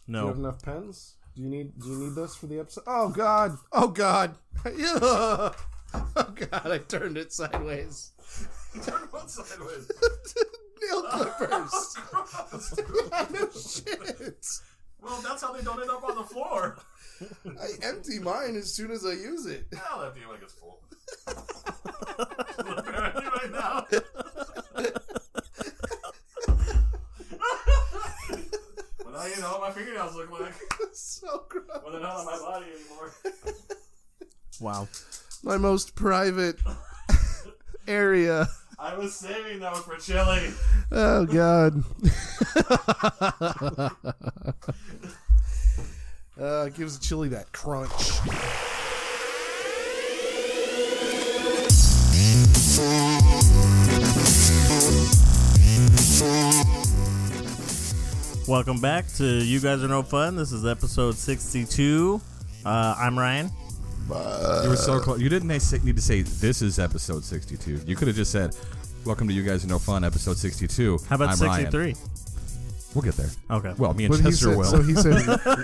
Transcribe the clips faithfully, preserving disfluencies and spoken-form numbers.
No. Do you have enough pens? Do you need Do you need this for the episode? Oh God! Oh God! Oh God! I turned it sideways. Turn what sideways? Nail clippers. Oh, Yeah, no shit. well, that's how they don't end up on the floor. I empty mine as soon as I use it. I'll empty it when it gets full. Apparently right now. Well, now you know what my fingernails look like. So gross. Well, they're not on my body anymore. Wow. My most private area. I was saving those for chili. Oh God. uh, it gives the chili that crunch. Welcome back to You Guys Are No Fun. This is episode sixty-two. Uh, I'm Ryan. You were so close. You didn't need to say this is episode sixty-two. You could have just said, "Welcome to You Guys Are No Fun, episode sixty-two." How about I'm sixty-three? Ryan. We'll get there. Okay. Well, me and But he Chester said, will. so he said,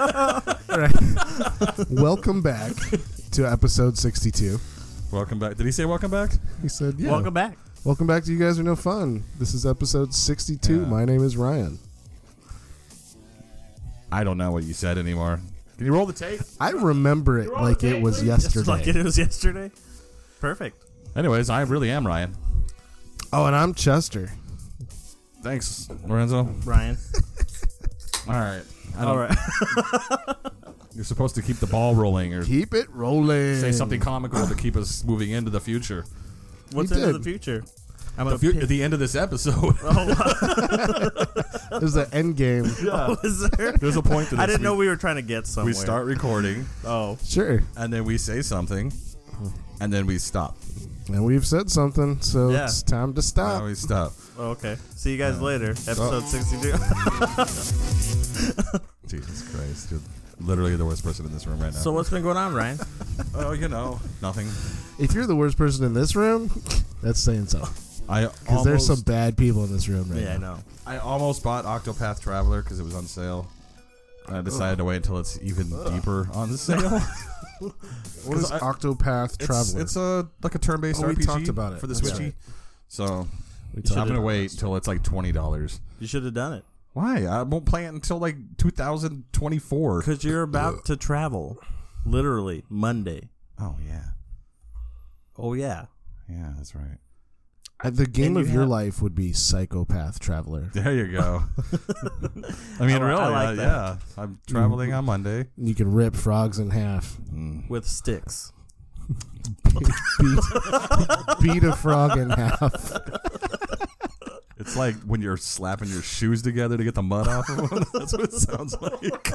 right. Welcome back to episode sixty-two. Welcome back. Did he say welcome back? He said, yeah. Welcome back. Welcome back to You Guys Are No Fun. This is episode sixty-two. Yeah. My name is Ryan. I don't know what you said anymore. Can you roll the tape? I remember it You're on like the it tape, was please. yesterday. Just like it was yesterday. Perfect. Anyways, I really am Ryan. Oh, and I'm Chester. Thanks, Lorenzo. Ryan. All right. I don't, All right. You're supposed to keep the ball rolling or Keep it rolling. say something comical to keep us moving into the future. What's He into did. the future? I'm The gonna fu- pick- at the end of this episode, It was the end game. Oh, is there? there's a point to this. I didn't we, know we were trying to get somewhere. we start recording, Oh. Sure. and then we say something, and then we stop. And we've said something, so Yeah. it's time to Now stop. we stop. Oh, okay. See you guys later. Episode sixty-two. Jesus Christ. You're literally the worst person in this room right now. So what's been going on, Ryan? oh, you know, nothing. If you're the worst person in this room, that's saying something. I Because there's almost, some bad people in this room right Yeah, I now. know. I almost bought Octopath Traveler because it was on sale. I decided to wait until it's even deeper on the sale. What is I- Octopath it's, Traveler? it's a like a turn-based Oh, we R P G talked about it. for the That's Switchy. right. So We I'm talked gonna about wait it. until it's like twenty dollars. You should have done it. Why? I won't play it until like two thousand twenty-four. Because you're about to travel. Literally. Monday. Oh yeah, Oh, yeah. yeah, that's right. Uh, the game And of you your have- life would be Psychopath Traveler. There you go. I mean, I li- really, I like uh, that. yeah. I'm traveling on Monday. You can rip frogs in half. Mm. With sticks. beat, beat a frog in half. It's like when you're slapping your shoes together to get the mud off of them. That's what it sounds like.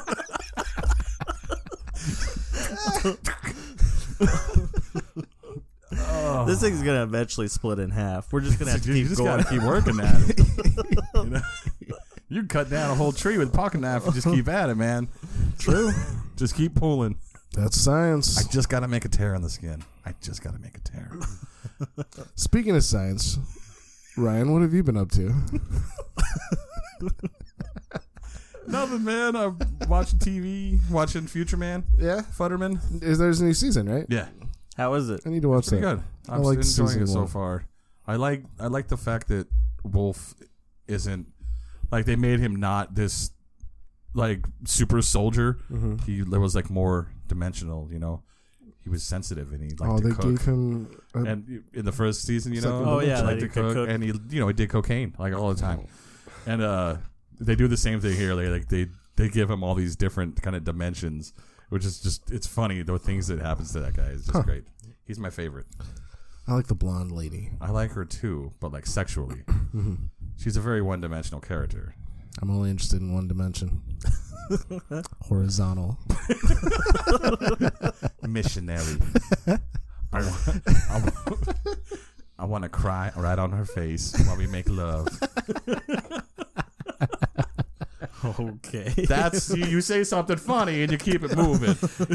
Oh. This thing's going to eventually split in half. We're just going to have to you keep just going. gotta keep working at it. You know? You can cut down a whole tree with a pocket knife and just keep at it, man. True. Just keep pulling. That's science. I just gotta make a tear on the skin. I just gotta make a tear. Speaking of science, Ryan, what have you been up to? Nothing, man. I'm watching T V, watching Future Man, Yeah? Futterman. Is there's a new season, right? Yeah, How is it? I need to watch pretty that. good. I I'm like enjoying season it so one. far. I like I like the fact that Wolf isn't like they made him not this like super soldier. Mm-hmm. He was like more dimensional, you know. He was sensitive and he liked Oh, to they cook. gave him. A, And in the first season, you It's like know, a Oh, yeah, he like liked to he could cook, cook. and he, you know, he did cocaine like all the time. And uh, they do the same thing here. They like they they give him all these different kind of dimensions, which is just it's funny. The things that happens to that guy is just Huh. great. He's my favorite. I like the blonde lady. I like her too, but like sexually, Mm-hmm. she's a very one-dimensional character. I'm only interested in one dimension. Horizontal. Missionary. I want, I want, I want to cry right on her face while we make love. Okay. That's you, you say something funny and you keep it moving.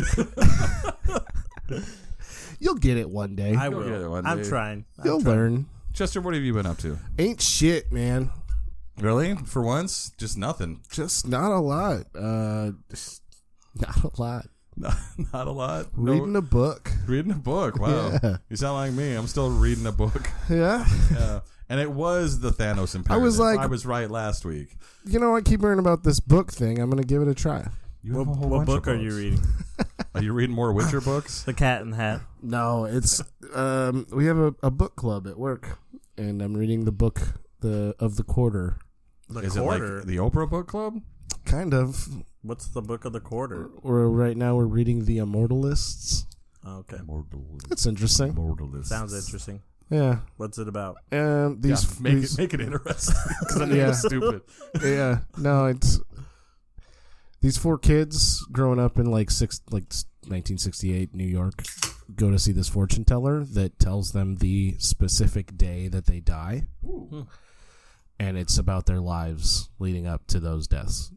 You'll get it one day. I You'll get it will. one I'm day. trying. I'm You'll trying. learn. Chester, what have you been up to? Ain't shit, man. Really? For once? Just nothing. Just not a lot. Uh, just not a lot. Not, not a lot. No- Reading a book. reading a book. Wow. Yeah. You sound like me. I'm still reading a book. Yeah. Yeah. And it was the Thanos imperative. I was like- I was right last week. You know, I keep hearing about this book thing. I'm going to give it a try. You What, have a whole what bunch book of are you books. reading? Are you reading more Witcher books? The Cat in the Hat. No, it's um, we have a, a book club at work, and I'm reading the book the of the quarter. The Is Quarter. it like the Oprah Book Club? Kind of. What's the book of the quarter? We're right now we're reading the Immortalists. Okay. That's interesting. Immortalists. Sounds interesting. Yeah. What's it about? Um, Yeah, these make these, it make it interesting. Because I know Yeah. it's stupid. yeah. No, it's these four kids growing up in like six like nineteen sixty-eight New York go to see this fortune teller that tells them the specific day that they die. Ooh. And it's about their lives leading up to those deaths.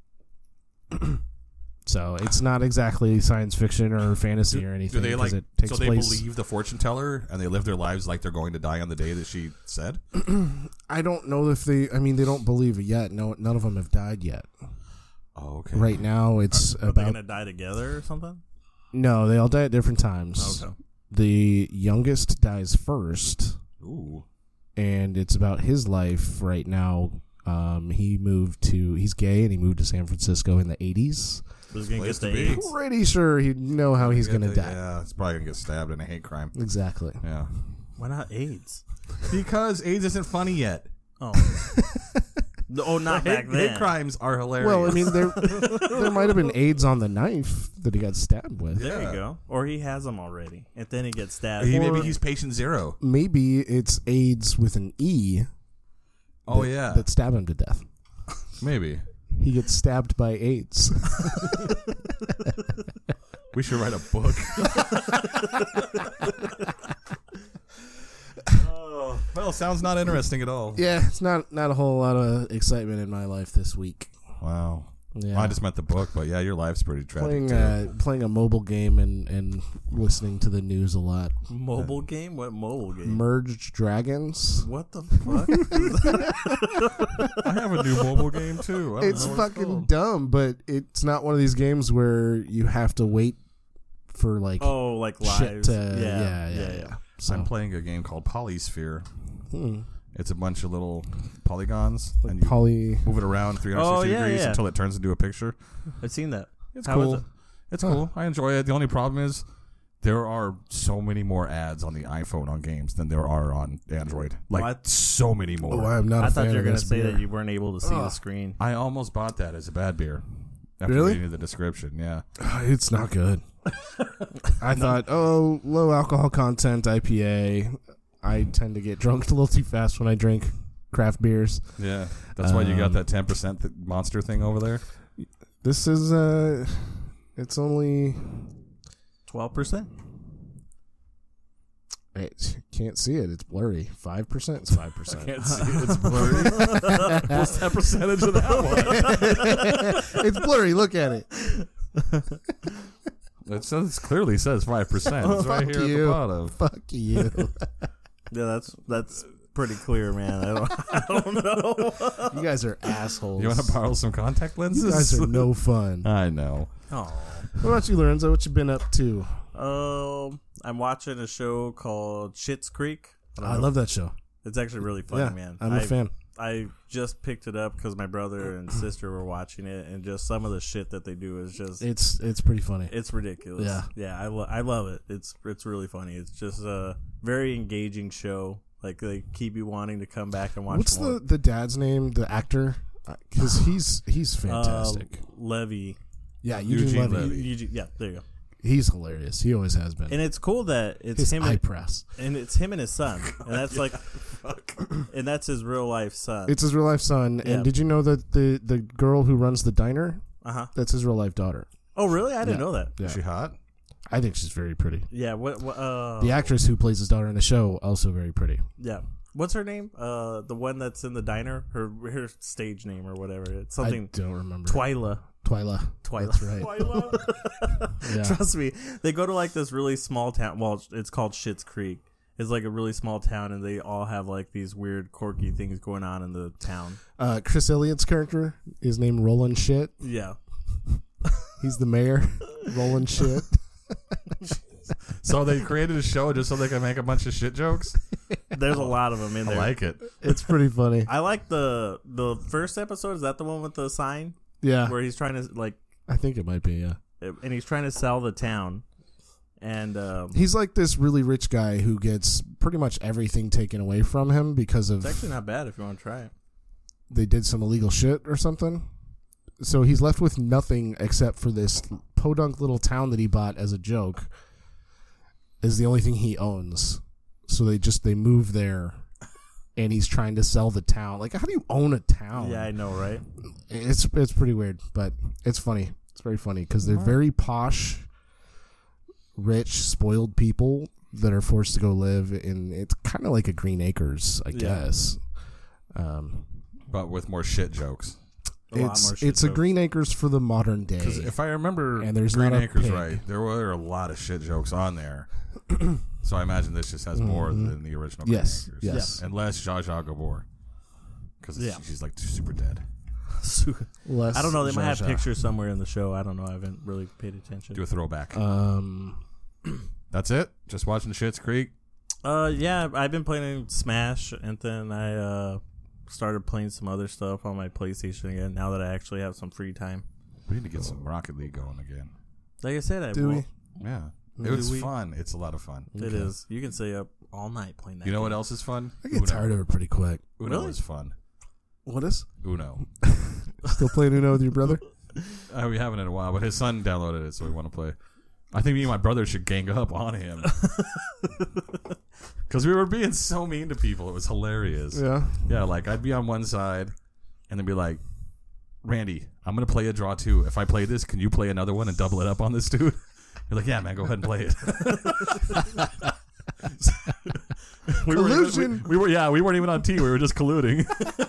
So it's not exactly science fiction or fantasy Do, or do anything. they 'cause like? it takes So they place. believe the fortune teller and they live their lives like they're going to die on the day that she said. I don't know if they. I mean, they don't believe it yet. No, none of them have died yet. Oh, okay. Right now, it's Are they about. gonna die together or something? No, they all die at different times. Okay. The youngest dies first, Ooh. and it's about his life right now. Um, he moved to. He's gay, and he moved to San Francisco in the eighties. Who's gonna Place get to the be. AIDS? Pretty sure he'd know how he's Yeah, gonna they- die. Yeah, it's probably gonna get stabbed in a hate crime. Exactly. Yeah. Why not AIDS? Because AIDS isn't funny yet. Oh. No, oh, not hate, back then. hate crimes are hilarious. Well, I mean, there there might have been AIDS on the knife that he got stabbed with. There Yeah. you go. Or he has them already, and then he gets stabbed. he, Or- maybe he's patient zero. Maybe it's AIDS with an E. Oh that- yeah, that stabbed him to death. maybe. He gets stabbed by AIDS. We should write a book. Oh, well, sounds not interesting at all. Yeah, it's not not a whole lot of excitement in my life this week. Wow. Yeah. I just meant the book, but yeah, your life's pretty tragic playing too. uh, playing a mobile game and, and listening to the news a lot. Mobile game? What mobile game? Merged Dragons. What the fuck? I have a new mobile game too. I don't It's know what fucking called. dumb, but it's not one of these games where you have to wait for like Oh, like shit lives. to yeah, yeah yeah yeah. So I'm playing a game called Polysphere. hmm. It's a bunch of little polygons, like and you poly. move it around three hundred sixty Oh, yeah, degrees yeah. until it turns into a picture. I've seen that. It's How is cool. it? It's Huh. cool. I enjoy it. The only problem is there are so many more ads on the iPhone on games than there are on Android. Like What? so many more. Oh, I'm not. I a thought fan you were of gonna this say beer. that you weren't able to see the Ugh. screen. I almost bought that as a bad beer. After Really? reading the description, yeah. It's not good. I thought, oh, low alcohol content I P A. I tend to get drunk a little too fast when I drink craft beers. Yeah. That's why you got Um, that ten percent th- monster thing over there. This is uh, it's only. Twelve percent. I can't see it. It's blurry. Five percent. It's five percent. Can't see it. It's blurry. What's that percentage of that one? It's blurry. Look at it. It says clearly says five percent. It's right Fuck here at you. the bottom. Fuck you. Yeah, that's that's pretty clear, man. I don't, I don't know. You guys are assholes. You want to borrow some contact lenses? You guys are no fun. I know. Oh. What about you, Lorenzo? What you been up to? Um, I'm watching a show called Schitt's Creek. don't I know. love that show. It's actually really funny, Yeah, man. I'm a I- fan. I just picked it up because my brother and sister were watching it, and just some of the shit that they do is just It's it's pretty funny. it's ridiculous. Yeah. yeah, I, lo- I love it. It's it's really funny. It's just a very engaging show. Like they keep you wanting to come back and watch. What's more. the, the dad's name? The actor? Because he's he's fantastic. Uh, Levy. yeah, Eugene, Eugene Levy. Levy. Eugene- yeah, there you go. He's hilarious. He always has been. And it's cool that it's His him eye and, press. and it's him and his son, and that's like, and that's his real life son. It's his real life son. Yeah. And did you know that the, the girl who runs the diner, Uh huh. that's his real life daughter? Oh, really? I didn't Yeah. know that. Yeah. Is she hot? I think she's very pretty. Yeah. What? what uh, The actress who plays his daughter in the show, also very pretty. Yeah. What's her name? Uh, the one that's in the diner. Her her stage name or whatever. It's something. I don't remember. Twyla. Twyla. Twyla. That's right. Yeah. Trust me, they go to like this really small town. Well, it's called Schitt's Creek, It's like a really small town, and they all have like these weird, quirky things going on in the town. Uh, Chris Elliott's character is named Roland Shit. Yeah. He's the mayor. Roland Shit. So they created a show just so they can make a bunch of shit jokes? There's a lot of them in I there. like it. It's pretty funny. I like the the first episode. Is that the one with the sign Yeah, where he's trying to like, I think it might be. Yeah, and he's trying to sell the town, and um, he's like this really rich guy who gets pretty much everything taken away from him because of it's actually not bad if you want to try it. they did some illegal shit or something. So he's left with nothing except for this podunk little town that he bought as a joke. Is the only thing he owns. So they just they move there, and he's trying to sell the town. Like, how do you own a town? Yeah, I know, right? It's it's pretty weird, but it's funny. It's very funny because they're very posh, rich, spoiled people that are forced to go live in. It's kind of like a Green Acres, I Yeah. guess. Um, But with more shit jokes. A lot it's more shit it's a jokes. Green Acres for the modern day. Because if I remember And there's Green not a Acres pig. right, there were a lot of shit jokes on there. So I imagine this just has more than the original Green Yes, Acres. yes. And less Zsa Zsa Gabor. Because Yeah. she's like super dead. Less I don't know. They might have Zsa Zsa. pictures somewhere in the show. I don't know. I haven't really paid attention. Do a throwback. Um, That's it? Just watching Schitt's Creek? Uh, yeah, I've been playing Smash, and then I uh started playing some other stuff on my PlayStation again. Now that I actually have some free time, We need to get some Rocket League going again. like I said, I do will. we? Yeah. It Do was we? fun. It's a lot of fun. It is. You can stay up all night playing that. You know game. what else is fun? I get tired of it pretty quick. Uno Really? is fun. What is? Uno. Still playing Uno with your brother? Uh, we haven't in a while, but his son downloaded it, so we want to play. I think me and my brother should gang up on him. Because we were being so mean to people. It was hilarious. Yeah. Yeah, like I'd be on one side and then be like, Randy, I'm going to play a draw too. If I play this, can you play another one and double it up on this dude? You're like, yeah, man, go ahead and play it. we weren't even- Collusion. we, we were, yeah, we weren't even on team. We were just colluding.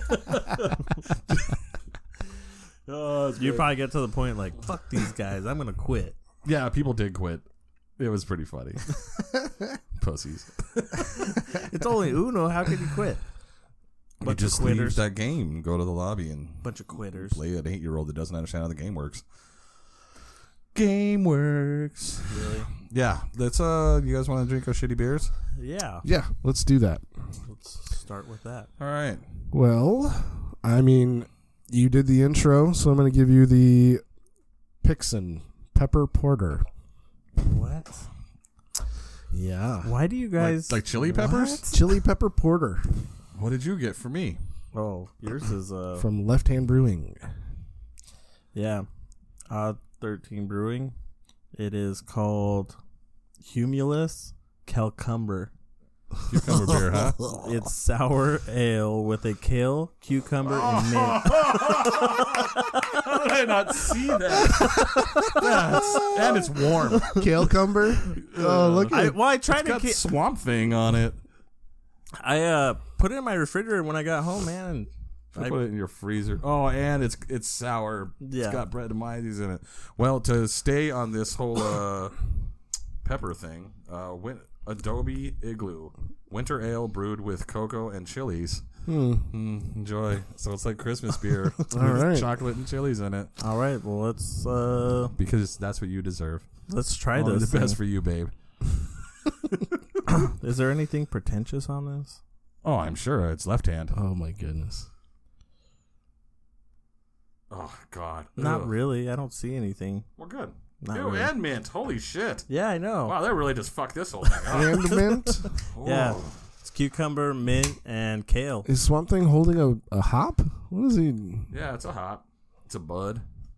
oh, it's You great. probably get to the point like, fuck these guys, I'm gonna quit. Yeah, people did quit. It was pretty funny. Pussies. It's only Uno. How can you quit? You Bunch just of leave quitters. that game, go to the lobby, and Bunch of quitters. play an eight-year-old that doesn't understand how the game works. Game works. Really? Yeah, let's. Uh, you guys want to drink our shitty beers? Yeah. Yeah, let's do that. Let's start with that. All right. Well, I mean, you did the intro, so I'm going to give you the Pixin Pepper Porter. What? Yeah. Why do you guys Like, like chili peppers? Chili Pepper Porter What did you get for me? Oh, yours is uh from Left Hand Brewing. yeah. Odd thirteen Brewing. It is called Humulus Calcumber. Cucumber beer, huh? It's sour ale with a kale, cucumber, and mint. How did I not see that? Yeah, it's- and it's warm. Kale Cumber? Oh, look I, at well, I tried It's to. got Ke- Swamp Thing on it. I uh put it in my refrigerator when I got home, man. And I I- put it in your freezer. Oh, and it's it's sour. Yeah. It's got bread and mayonnaise in it. Well, to stay on this whole uh, pepper thing, uh, win- Adobe Igloo winter ale brewed with cocoa and chilies. Hmm. Mm, enjoy. So it's like Christmas beer with All right. chocolate and chilies in it all right, well let's uh because that's what you deserve. let's try Only this. the best thing. for you, babe. Is there anything pretentious on this? Oh, I'm sure it's left hand. Oh, my goodness. Oh God, Not Ugh. really. I don't see anything. Well, good. Not Ew, really. and mint. Holy shit! Yeah, I know. Wow, that really just fucked this whole thing up. And mint? Yeah. Oh. It's cucumber, mint, and kale. Is Swamp Thing holding a, a hop? What is he? Yeah, it's a hop. It's a bud.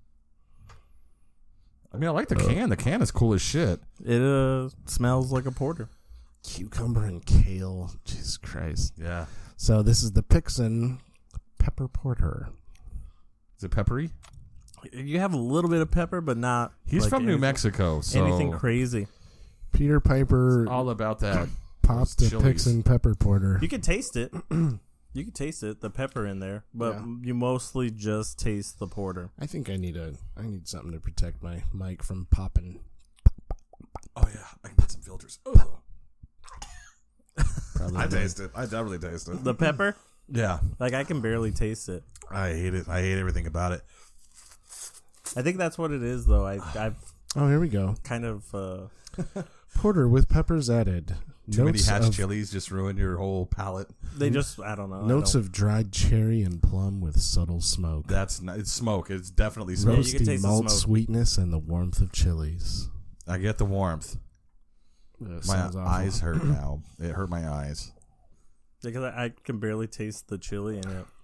I mean, I like the can. The can is cool as shit. It uh smells like a porter. Cucumber and kale. Jesus Christ. Yeah. So this is the Pixin Pepper Porter. Is it peppery? You have a little bit of pepper, but not. He's like from New anything- Mexico, so Anything crazy? Peter Piper all about that. popped the those chilies. Pixin Pepper Porter. You can taste it. You can taste it, the pepper in there, but Yeah. you mostly just taste the porter. I think I need a I need something to protect my mic from popping. Oh yeah, I can get some filters. Oh. probably. I taste it. I definitely taste it. The pepper, Yeah, like I can barely taste it. I hate it. I hate everything about it. I think that's what it is, though. I I've Oh, here we go. kind of uh, Porter with peppers added. Too many Notes hatch of, chilies just ruin your whole palate. they just I don't know. I Notes don't- of dried cherry and plum with subtle smoke. That's not, it's smoke. It's definitely smoke. you can Roasty taste the malt smoke. sweetness and the warmth of chilies. I get the warmth. Uh, My sounds awful. eyes hurt now. It hurt my eyes. because I, I can barely taste the chili in it.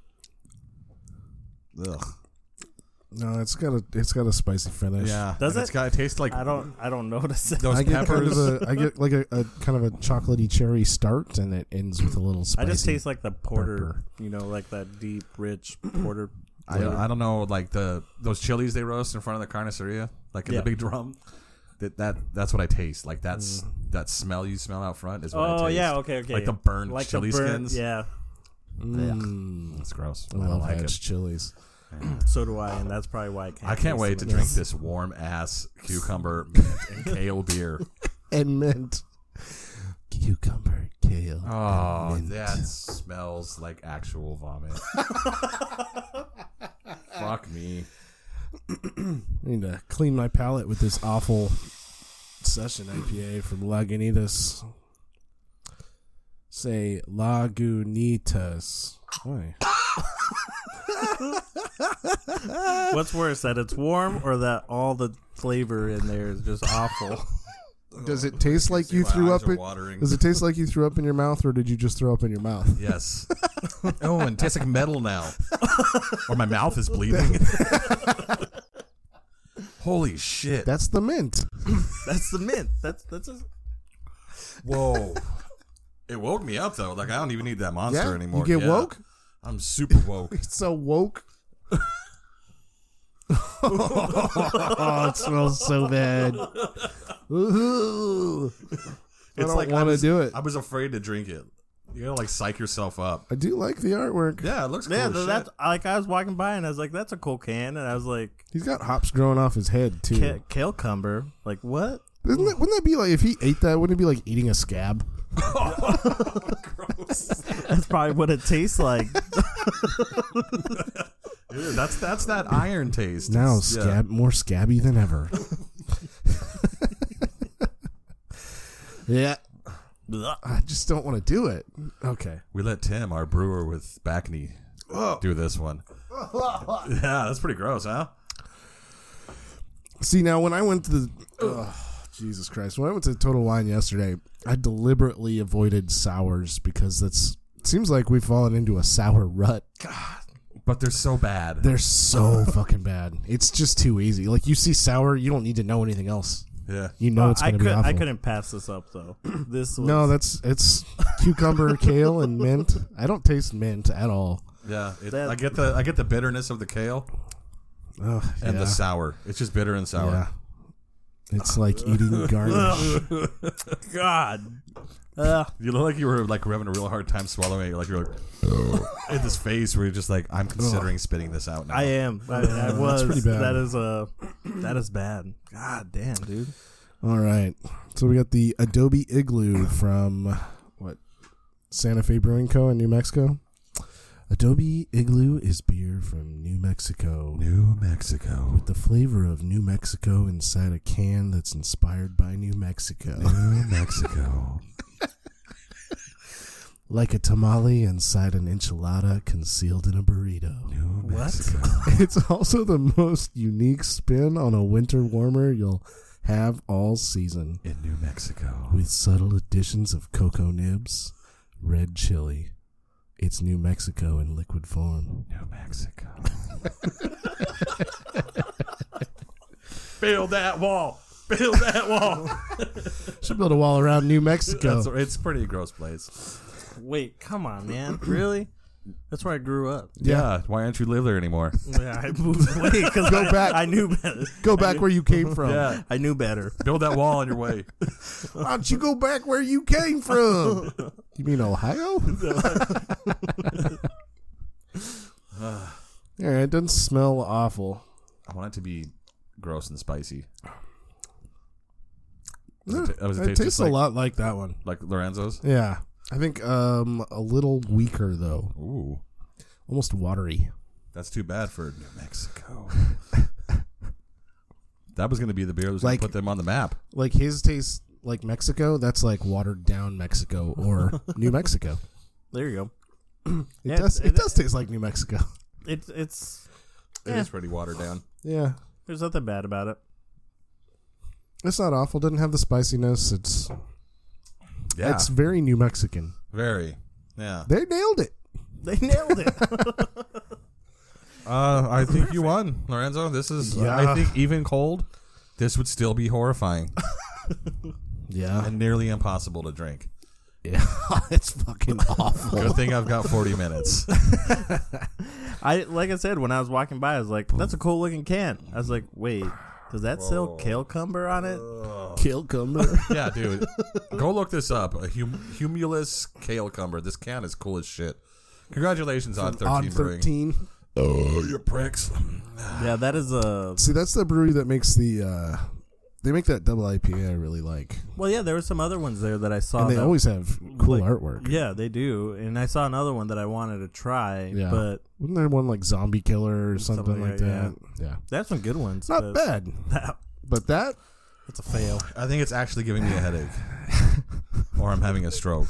Ugh. No, it's got a it's got a spicy finish. Yeah. Does and it? It's got it tastes like I don't I don't notice it. those I get kind peppers. of a I get like a, a kind of a chocolatey cherry start, and it ends with a little I spicy. just taste like the porter, pepper. you know, like that deep, rich porter. I, flavor. I don't know, like the those chilies they roast in front of the carniceria, like in Yeah. the big drum. That that that's what I taste. Like that's that smell you smell out front is what I Oh taste. yeah, okay, okay. Like the burned Like the chili burnt- skins. Yeah, Mm, That's gross. I I, don't love like hatch it. chilies. so do I, and that's probably why I can't. I can't taste wait to them. drink this warm ass cucumber mint and kale beer. And mint, cucumber, kale. Oh, and mint. that smells like actual vomit. Fuck me. I need to clean my palate with this awful session I P A from Lagunitas. Say Lagunitas. Why? What's worse, that it's warm or that all the flavor in there is just awful? Does it taste like See, you my threw eyes up? are In, watering. does it taste like you threw up in your mouth, or did you just throw up in your mouth? Yes. Oh, and it tastes like metal now. Or my mouth is bleeding. Holy shit. That's the mint. That's the mint. That's that's a, Whoa. It woke me up, though. Like, I don't even need that monster Yeah? anymore. You get Yeah. woke? I'm super woke. It's so woke. Oh, it smells so bad. Ooh. I It's don't like I want to was- do it. I was afraid to drink it. You gotta, like, psych yourself up. I do like the artwork. Yeah, it looks cool yeah. as th- shit. That's like I was walking by and I was like, "That's a cool can," and I was like, He's got hops growing off his head too. Ca- "Kale cumber." Like what? Isn't that, wouldn't that be like if he ate that? Wouldn't it be like eating a scab? That's probably what it tastes like. Dude, that's that's that iron taste. Now It's- yeah. scab more scabby than ever. Yeah, I just don't want to do it. Okay. We let Tim, our brewer with back knee, do this one. Yeah, that's pretty gross, huh? See, now when I went to the oh, Jesus Christ, when I went to Total Wine yesterday, I deliberately avoided sours because that's it seems like we've fallen into a sour rut. But they're so bad. They're so fucking bad. It's just too easy. Like you see sour, you don't need to know anything else. Yeah. You know Uh, it's I going to be could awful. I couldn't pass this up though. This was, No, that's it's cucumber, kale, and mint. I don't taste mint at all. Yeah. It, That- I get the I get the bitterness of the kale Ugh, and yeah. the sour. It's just bitter and sour. Yeah. It's like eating garbage. God. Uh, You look like you were like having a real hard time swallowing it. Like you're like in this phase where you're just like, I'm considering spitting this out now. I am. I, I was. pretty bad. That is uh, that is bad. God damn, dude. All right. So we got the Adobe Igloo from what? Santa Fe Brewing Co. in New Mexico. Adobe Igloo is beer from New Mexico. New Mexico. With the flavor of New Mexico inside a can that's inspired by New Mexico. New Mexico. Like a tamale inside an enchilada concealed in a burrito. New What? Mexico. It's also the most unique spin on a winter warmer you'll have all season. In New Mexico. With subtle additions of cocoa nibs, red chili. It's New Mexico in liquid form. New Mexico. Build that wall. Build that wall. Should build a wall around New Mexico. That's, it's a pretty gross place. Wait, come on, man. Really? That's where I grew up. Yeah. Why aren't you live there anymore? Yeah, I moved away because Go I, back. I knew better. Go back where you came from. Yeah. I knew better. Build that wall on your way. Why don't you go back where you came from? You mean Ohio? All right, it doesn't smell awful. I want it to be gross and spicy. Yeah, Does it, ta- does it it taste tastes just a like, lot like that one. like Lorenzo's? Yeah. I think um, a little weaker though, Ooh, almost watery. that's too bad for New Mexico. That was going to be the beer that was Like- going to put them on the map. Like his tastes like Mexico. That's like watered down Mexico or New Mexico. There you go. It Yeah, does. It, it- does taste like New Mexico. It's it's It Yeah. is pretty watered down. Yeah, there's nothing bad about it. it's not awful. Doesn't have the spiciness. It's Yeah, it's very New Mexican. very. Yeah. They nailed it. They nailed it. Uh, I think you won, Lorenzo. This is, Yeah. I think, even cold, this would still be horrifying Yeah, and nearly impossible to drink. yeah. It's fucking awful. Good thing I've got forty minutes. I like I said when I was walking by, I was like, "That's a cool looking can." I was like, "Wait, does that sell Whoa. kale cumber on it?" Kill Cumber. Yeah, dude. Go look this up. A hum- Humulus Kale Cumber. This can is cool as shit. Congratulations on thirteen Odd Brewing. thirteen. Oh, you pricks. Yeah, that is a. See, that's the brewery that makes the. Uh, they make that double I P A I really like, Well, yeah, there were some other ones there that I saw. and they that- always have cool like- artwork. Yeah, they do. And I saw another one that I wanted to try, Yeah. but Wasn't there one like Zombie Killer or something, Something like like that? that, Yeah, they have some good ones. not but bad. That, But that that's a fail. I think it's actually giving me a headache. Or I'm having a stroke.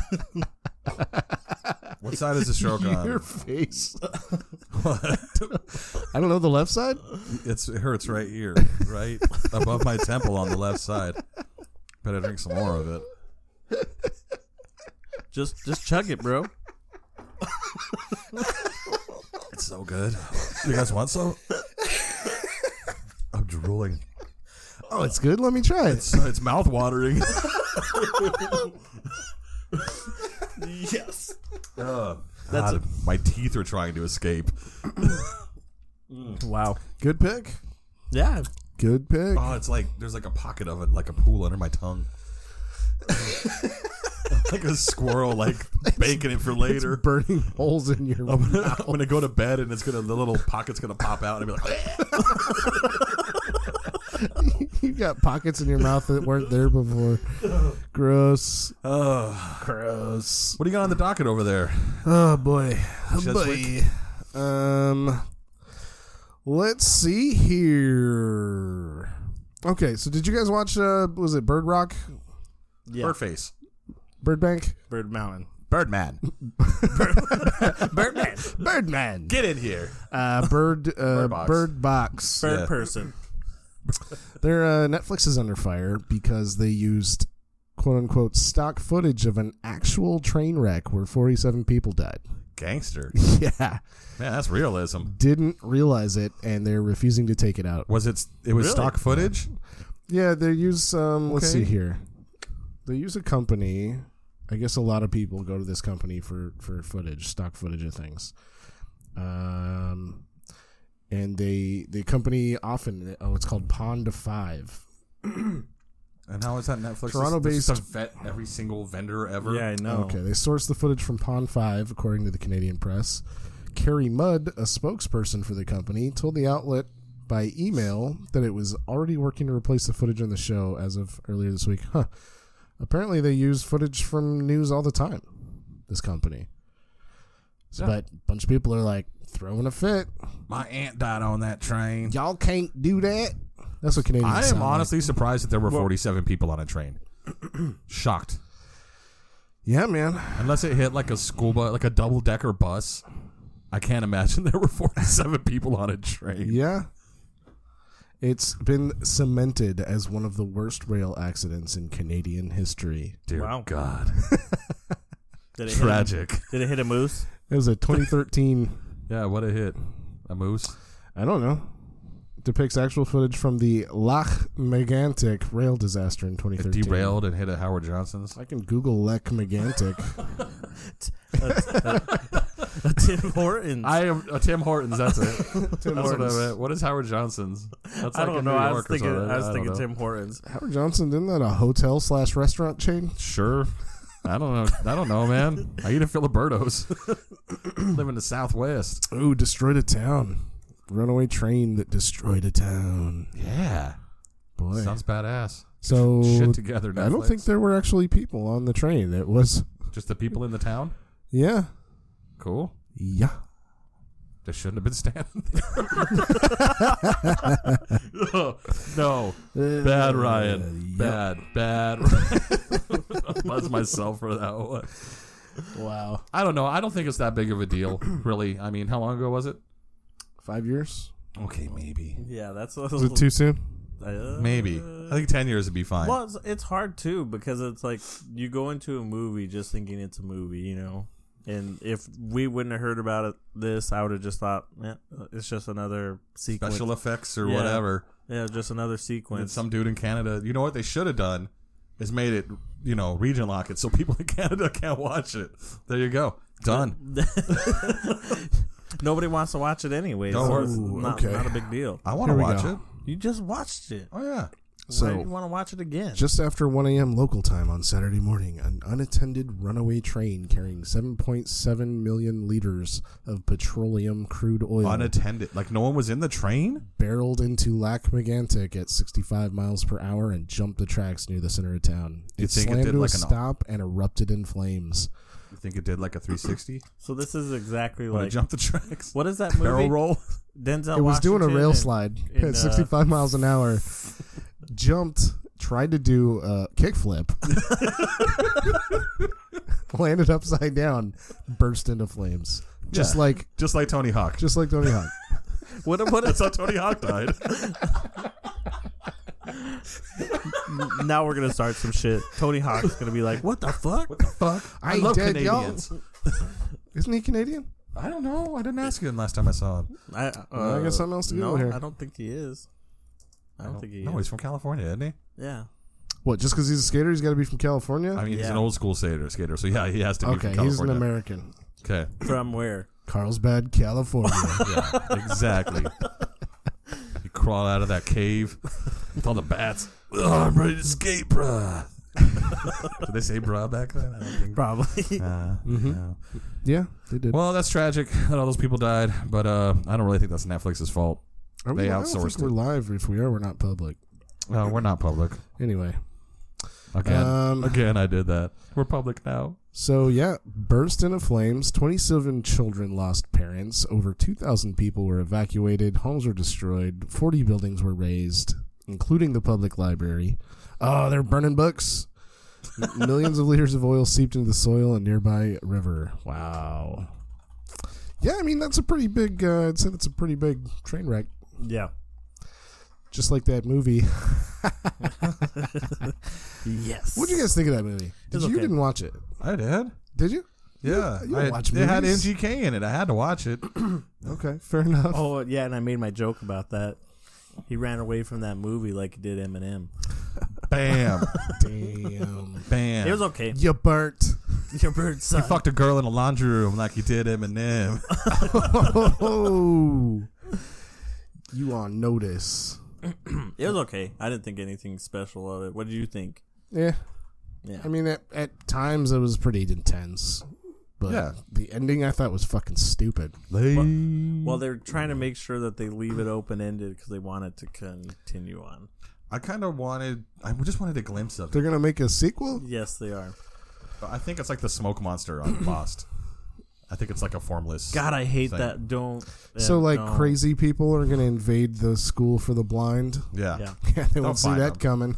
What side is the stroke your on? face. What? I don't know the left side. It's, it hurts right here, right above my temple on the left side. Better drink some more of it. Just just chug it, bro. It's so good. You guys want some? I'm drooling. Oh, it's good. Let me try it. It's, it's mouth watering. Yes. uh, That's God, my teeth are trying to escape. Wow. Good pick. Yeah. Good pick. Oh, it's like there's like a pocket of it, like a pool under my tongue. Like a squirrel, like baking it for later. Burning holes in your I'm gonna, mouth. I'm gonna go to bed and it's gonna the little pocket's gonna pop out and be like, You've got pockets in your mouth that weren't there before. Gross. oh, Gross. what do you got on the docket over there? Oh boy. Oh Cheswick? boy. Um let's see here. Okay, so did you guys watch uh was it Bird Rock? Yeah. Birdface, Bird Bank? Bird Mountain. Birdman, Birdman. Birdman. get in here. Uh Bird uh Bird Box. Bird Box. Bird Yeah. person. Their uh, Netflix is under fire because they used quote unquote stock footage of an actual train wreck where forty-seven people died. Gangster, Yeah. man, that's realism. Didn't realize it and they're refusing to take it out. Was it? It was Really? stock footage. Yeah, they use um let's Okay. see here. They use a company. I guess a lot of people go to this company for, for footage, stock footage of things. Um and they the company often oh it's called Pond of Five. And how is that Netflix? Toronto-based- This is to vet every single vendor ever. Yeah, I know. Okay, they sourced the footage from Pond five, according to the Canadian press. Carrie Mudd, a spokesperson for the company, told the outlet by email that it was already working to replace the footage on the show as of earlier this week. Huh. Apparently, they use footage from news all the time, this company. So, Yeah. But a bunch of people are like, throwing a fit. My aunt died on that train. Y'all can't do that. That's what Canadians I sound am like. honestly surprised that there were forty-seven people on a train. Shocked. Yeah, man. Unless it hit like a school bus, like a double decker bus. I can't imagine there were forty-seven people on a train. Yeah. It's been cemented as one of the worst rail accidents in Canadian history. Dear Wow. God. Did it Tragic. Hit a, did it hit a moose? It was a twenty thirteen, Yeah, what a hit. A moose. I don't know, depicts actual footage from the Lac Megantic rail disaster in twenty It thirteen. derailed and hit a Howard Johnson's. I can Google Lac Megantic. A Tim Hortons. I am uh, Tim Hortons. That's it. Tim That's what I Hortons. meant. What is Howard Johnson's? That's I like don't in know. New I was York or thinking. something. I was don't thinking know. Tim Hortons. Howard Johnson, isn't that a hotel slash restaurant chain? Sure. I don't know. I don't know, man. I eat at Filiberto's. Live in the Southwest. Ooh, destroyed a town. Runaway train that destroyed a town. Yeah. Boy. Sounds badass. so Shit together. I don't Netflix. think there were actually people on the train. It was Just the people in the town? Yeah. Cool. Yeah. They shouldn't have been standing there. No. Bad Ryan. Bad. Bad Ryan. I'll buzz myself for that one. Wow. I don't know. I don't think it's that big of a deal, really. I mean, how long ago was it? Five years? Okay, maybe. Yeah, that's a Is little, it too soon? uh, Maybe. I think ten years would be fine. Well, it's, it's hard too because it's like you go into a movie just thinking it's a movie, you know. And if we wouldn't have heard about it, this, I would have just thought, eh, it's just another sequence. Special effects or Yeah. whatever. Yeah, just another And sequence. some dude in Canada, you know what they should have done is made it, you know, region lock it so people in Canada can't watch it. There you go. Done. Nobody wants to watch it anyway. Don't so worry. it's Ooh, not, okay. not a big deal. I want to Here we watch go. it. You just watched it. Oh, yeah. So- Why do you want to watch it again? Just after one a.m. local time on Saturday morning, an unattended runaway train carrying seven point seven million liters of petroleum crude oil Unattended. Like, no one was in the train? barreled into Lac Megantic at sixty-five miles per hour and jumped the tracks near the center of town. You It think it slammed did to like a an- stop and erupted in flames. You think it did like a three sixty? So this is exactly When it like jumped the tracks? what is that movie? Barrel roll? Denzel It was doing a Washington rail and- slide and, at uh, sixty-five miles an hour. Jumped, tried to do a kickflip, landed upside down, burst into flames, just Yeah. like Just like Tony Hawk. just like Tony Hawk. What? What? That's how Tony Hawk died. Now we're gonna start some shit. Tony Hawk's gonna be like, "What the fuck?" What the fuck? I I love dead, Canadians. Isn't he Canadian? I don't know. I didn't ask him last time I saw him. I, uh, Well, I got something else to no, go here. I don't think he is. I don't, think he No, is. he's from California, isn't he? Yeah. What? Just because he's a skater, he's got to be from California? I mean, he's Yeah. an old school skater, skater. So yeah, he has to be okay, from he's an California. American. Okay, From where? Carlsbad, California. yeah, exactly. You crawl out of that cave with all the bats. Oh, I'm ready to skate, bruh. Did they say bruh back then? I don't think. Probably. Uh, Mhm. no. Yeah, they did. Well, that's tragic that all those people died, but uh, I don't really think that's Netflix's fault. Are we they live? I don't outsourced think we're live. If we are, we're not public. No, we're not public. Anyway. Again, Um, again, I did that. We're public now. So, yeah, burst into flames. twenty-seven children lost parents. Over two thousand people were evacuated. Homes were destroyed. forty buildings were razed, including the public library. Oh, they're burning books. M- Millions of liters of oil seeped into the soil and nearby river. Wow. Yeah, I mean, that's a pretty big, uh, I'd say that's a pretty big train wreck. Yeah. Just like that movie. Yes. What did you guys think of that movie? Did was you okay. didn't watch it? I did. Did you? Yeah, You don't I, watch it had N movies. G K in it. I had to watch it. Okay, fair enough. Oh yeah, and I made my joke about that. He ran away from that movie like he did Eminem. Bam, Damn. bam. It was okay. You burnt. Your bird He son. fucked a girl in a laundry room like he did Eminem. Oh, you on notice? It was okay. I didn't think anything special of it. What did you think? Yeah, Yeah. I mean, at, at times it was pretty intense, but Yeah. the ending I thought was fucking stupid. Well, they're trying to make sure that they leave it open ended because they want it to continue on. I kind of wanted. I just wanted a glimpse of it. They're gonna make a sequel. Yes, they are. I think it's like the smoke monster on Lost. I think it's like a formless. God, I hate thing. that. Don't. So, yeah, like, don't. crazy people are gonna invade the school for the blind. Yeah. Yeah. Yeah, they won't see find that coming.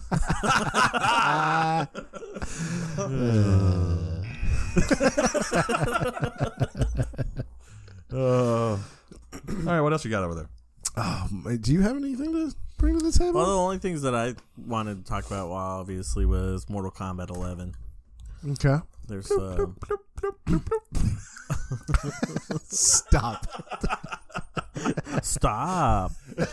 Uh, all right. What else you got over there? Oh, my- do you have anything to bring to the table? Well, the only things that I wanted to talk about, well, obviously, was Mortal Kombat eleven. Okay. There's uh, Stop. stop.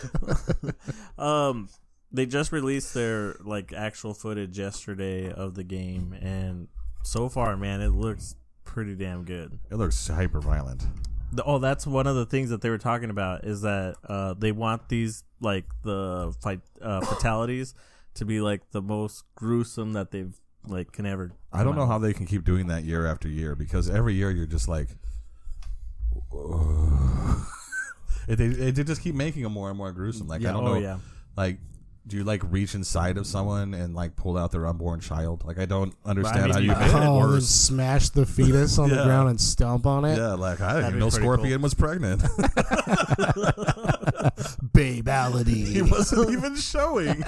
um, they just released their like actual footage yesterday of the game, and so far, man, it looks pretty damn good. It looks hyper violent. The, oh, that's one of the things that they were talking about is that uh, they want these like the fight uh, fatalities to be like the most gruesome that they've like can ever. I don't come know out. how they can keep doing that year after year because every year you're just like, it, they, they just keep making them more and more gruesome. Like Yeah, I don't oh know, yeah. like do you like reach inside of someone and like pull out their unborn child? Like I don't understand mean, how you you made it Oh, then worse. smash the fetus on the Yeah. ground and stomp on it. Yeah, like I didn't That'd even be know pretty Scorpion was pregnant. Babality. He wasn't even showing.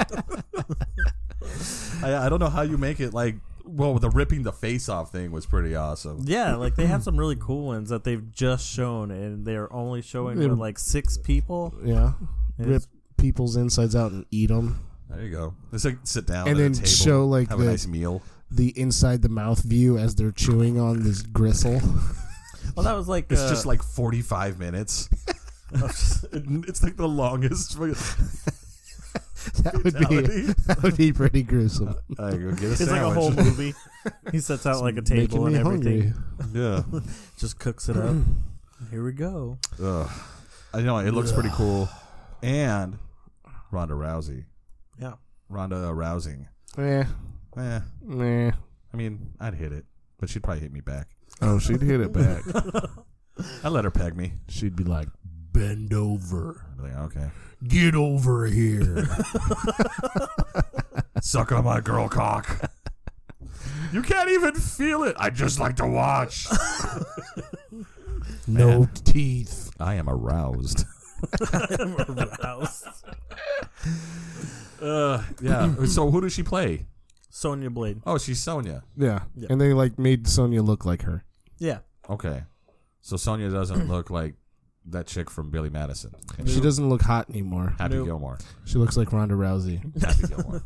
I, I don't know how you make it like. Well, the ripping the face off thing was pretty awesome. Yeah, like they have some really cool ones that they've just shown, and they're only showing Yeah. with like six people. Yeah. And Rip it's- people's insides out and eat them. There you go. It's like sit down And at then a table, show, like, have the- a nice meal. The inside the mouth view as they're chewing on this gristle. Well, that was like It's uh, just like forty-five minutes. It's like the longest. That would be Fatality. that would be pretty gruesome. I go get a it's sandwich. like a whole movie. He sets out like a table Making and me everything. hungry. Yeah. Just cooks it up. Here we go. Ugh. I know it looks pretty cool, and Ronda Rousey, Yeah. Ronda Rousing. Eh, Eh, nah. I mean, I'd hit it, but she'd probably hit me back. Oh, she'd hit it back. I'd let her peg me. She'd be like, "Bend over, I'd be like, okay, get over here." suck on my girl cock. You can't even feel it. I just like to watch. No Man. teeth. I am aroused. House. Uh, yeah. So who does she play? Sonya Blade. Oh, she's Sonya. Yeah. Yeah. And they like made Sonya look like her. Yeah. Okay. So Sonya doesn't look like that chick from Billy Madison. And She doesn't look hot anymore. Happy Nope. Gilmore. She looks like Ronda Rousey. Happy Gilmore.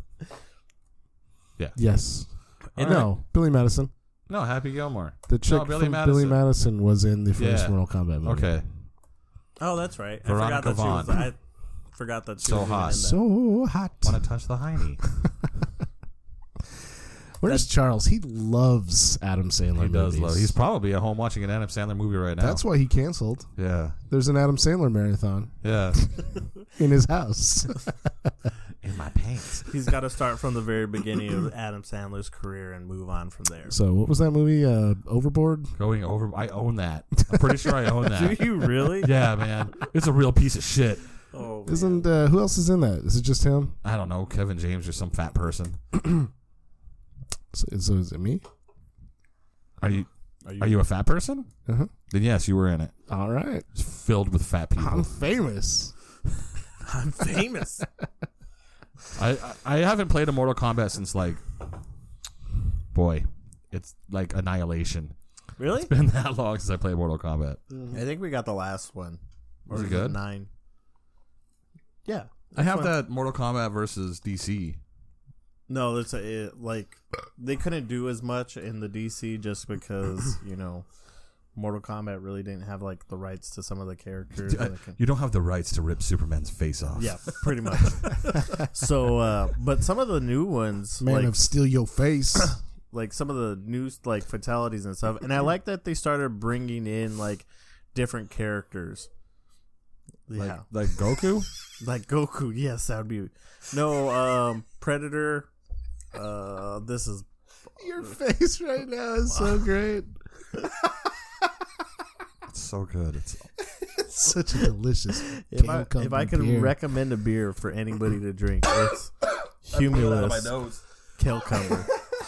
Yes. And no, Billy Madison. No, Happy Gilmore. The chick Billy from Madison. Billy Madison was in the first Yeah. Mortal Kombat movie. Okay. Oh, that's right. Veronica I forgot that Vaughn. she was. I forgot that she So was even hot. in that. So hot. Want to touch the hiney? Where's Charles? He loves Adam Sandler He does movies. love. He's probably at home watching an Adam Sandler movie right now. That's why he canceled. Yeah. There's an Adam Sandler marathon Yeah. in his house. In my pants. He's got to start from the very beginning of Adam Sandler's career and move on from there. So what was that movie? Uh, Overboard? Going over. I own that. I'm pretty sure I own Do that. you really? Yeah, man. It's a real piece of shit. Oh, man. Isn't uh, who else is in that? Is it just him? I don't know. Kevin James or some fat person. So, so is it me? Are you? Are you? Are you a fat person? Uh huh. Then yes, you were in it. All right. It's filled with fat people. I'm famous. I'm famous. I, I I haven't played a Mortal Kombat since like, boy, it's like Annihilation. Really? It's been that long since I played Mortal Kombat. I think we got the last one. Was Or it is good? Nine. Yeah. I have one. that Mortal Kombat versus D C. No, it's a, it, like they couldn't do as much in the D C just because you know Mortal Kombat really didn't have like the rights to some of the characters. I- that can- you don't have the rights to rip Superman's face off. yeah, pretty much. So, uh, but some of the new ones, Man like of Steal Your Face. like some of the new like fatalities and stuff, and I like that they started bringing in like different characters. Like, Yeah, like Goku. like Goku. Yes, that would be no um, Predator. Uh, this is Your face right now is so great. It's so good. It's It's such a delicious. if I Kale if I Cumber could beer. recommend a beer for anybody to drink, it's Humulus nose. Kale Cumber.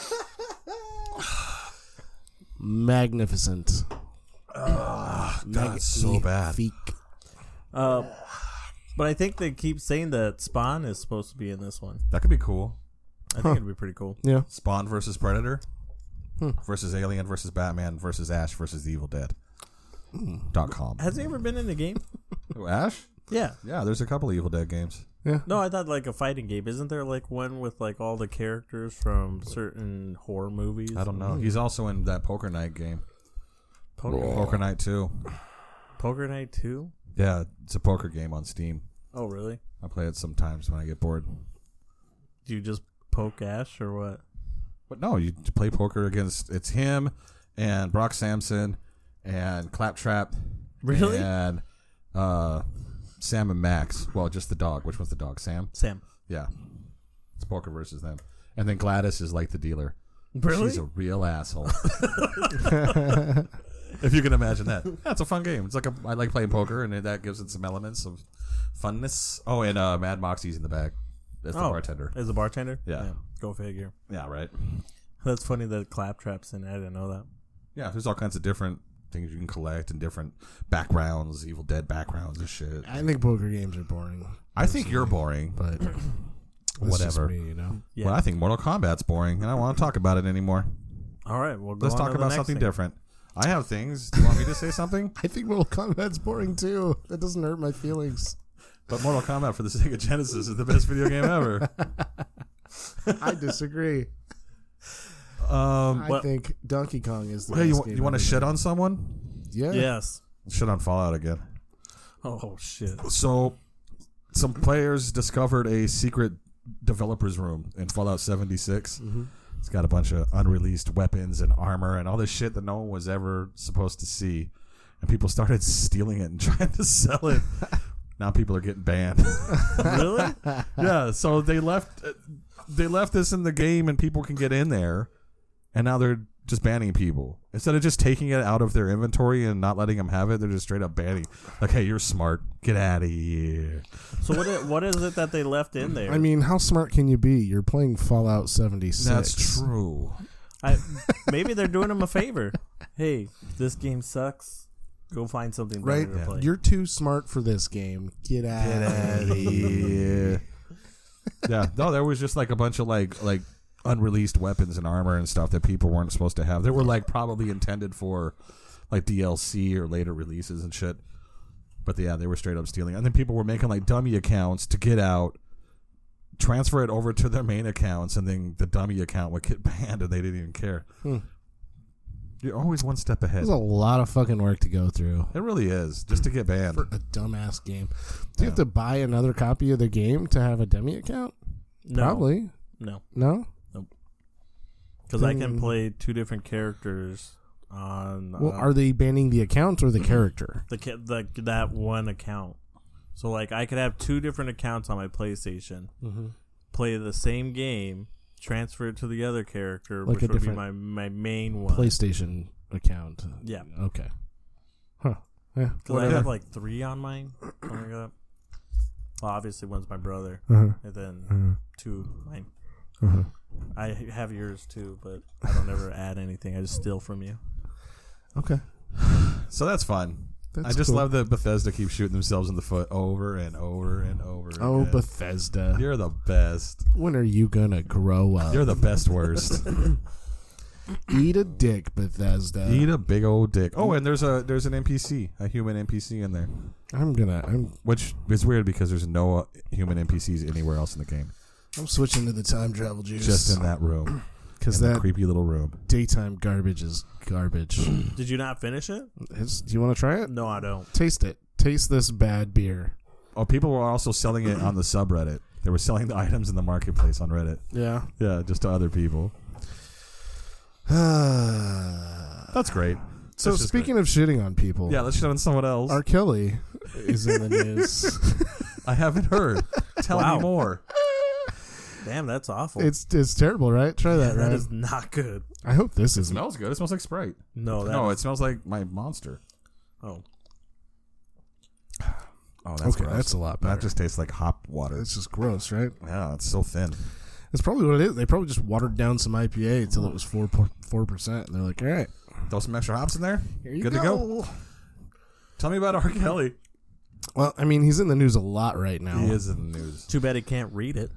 Magnificent. God, it's so bad. Magnifique. Uh, but I think they keep saying that Spawn is supposed to be in this one. That could be cool. I think Huh. it'd be pretty cool. Yeah. Spawn versus Predator Hmm. versus Alien versus Batman versus Ash versus The Evil Dead. Dot com. Has he ever been in a game? Oh, Ash? Yeah. Yeah, there's a couple of Evil Dead games. Yeah. No, I thought like a fighting game. Isn't there like one with like all the characters from certain horror movies? I don't know. He's also in that Poker Night game. Poker, Poker Night two. Poker Night two? Yeah, it's a poker game on Steam. Oh, really? I play it sometimes when I get bored. Do you just poke Ash or what? But no, you play poker against it's him and Brock Sampson and Claptrap. Really? And uh, Sam and Max. Well, just the dog. Which one's the dog? Sam? Sam. Yeah. It's poker versus them. And then Gladys is like the dealer. Really? She's a real asshole. If you can imagine that. Yeah, it's a fun game. It's like a I like playing poker and that gives it some elements of funness. Oh, and uh, Mad Moxie's in the back. as the Oh. bartender. As a bartender? Yeah. Go figure. Yeah, right. That's funny that Claptrap's in it. I didn't know that. Yeah, there's all kinds of different things you can collect and different backgrounds, Evil Dead backgrounds and shit. I think poker games are boring. I think you're boring. But that's Whatever. just me, you know. Yeah. Well, I think Mortal Kombat's boring, and I don't want to talk about it anymore. All right. Well, go Let's on talk to the about next something thing. different. I have things. Do you want me to say something? I think Mortal Kombat's boring too. That doesn't hurt my feelings. But Mortal Kombat for the Sega Genesis is the best video game ever. I disagree. Um, I What- think Donkey Kong is the hey, best you, game you want to ever shit made. on someone? Yeah. Yes. Shit on Fallout again. Oh, shit. So, some players discovered a secret developer's room in Fallout seventy-six. Mm-hmm. It's got a bunch of unreleased weapons and armor and all this shit that no one was ever supposed to see. And people started stealing it and trying to sell it. Now people are getting banned. Really? Yeah, so they left they left this in the game and people can get in there. And now they're just banning people. Instead of just taking it out of their inventory and not letting them have it, they're just straight up banning. Like, hey, you're smart. Get out of here. So what? Is, what is it that they left in there? I mean, how smart can you be? You're playing Fallout seventy-six. That's true. I, maybe they're doing them a favor. Hey, this game sucks. Go find something better Right? to play. You're too smart for this game. Get out. Get out of here. Yeah, no, there was just like a bunch of like like unreleased weapons and armor and stuff that people weren't supposed to have. They were like probably intended for like D L C or later releases and shit. But yeah, they were straight up stealing. And then people were making like dummy accounts to get out, transfer it over to their main accounts, and then the dummy account would get banned and they didn't even care. Hmm. You're always one step ahead. There's a lot of fucking work to go through It really is, just to get banned. for a dumbass game. Do you have Yeah. to buy another copy of the game to have a dummy account? no, Probably. no, No? because I can Then- play two different characters on. Well, uh, are they banning the account or the character? the, ca- the that one account? So like, I could have two different accounts on my PlayStation, Mm-hmm. play the same game, transfer it to the other character, Like which a would be different my my main one. PlayStation account. Yeah, Okay. Huh. Yeah. because I Whatever. have like three on mine. Something like that. Well, obviously one's my brother, Uh-huh. and then Uh-huh. two mine. Uh-huh. I have yours too, but I don't ever add anything. I just steal from you. Okay. So that's fun. That's I just cool. love that Bethesda keeps shooting themselves in the foot over and over and over. Oh, again. Bethesda. You're the best. When are you gonna grow up? You're the best worst. Eat a dick, Bethesda. Eat a big old dick. Oh, and there's a there's an N P C, a human N P C in there, I'm gonna. I'm. which is weird because there's no uh, human N P Cs anywhere else in the game. I'm switching to the time travel juice. Just in that room, because in that that creepy little room. daytime garbage is garbage. Did you not finish it? It's- do you want to try it? No, I don't. Taste it. Taste this bad beer. Oh, people were also selling it on the subreddit. They were selling the items in the marketplace on Reddit. Yeah. Yeah, just to other people. so That's great. That's just speaking of shitting on people, great. Yeah, let's shit on someone else. R. Kelly is in the news. I haven't heard. Tell Wow. me more. Damn, that's awful. it's it's terrible, right? Try that, that right? is not good. I hope this It isn't. smells good. It smells like Sprite. No, that No, is- it smells like my Monster. oh, Oh, that's Okay, gross. that's a lot better. That just tastes like hop water. It's just gross, right? Yeah, it's so thin. That's probably what it is. They probably just watered down some I P A until it was four four percent, and they're like, "All right, Throw some extra hops in there. here you Good go." to go. Tell me about R. Kelly. Well, I mean, he's in the news a lot right now. He is in the news. too bad he can't read it.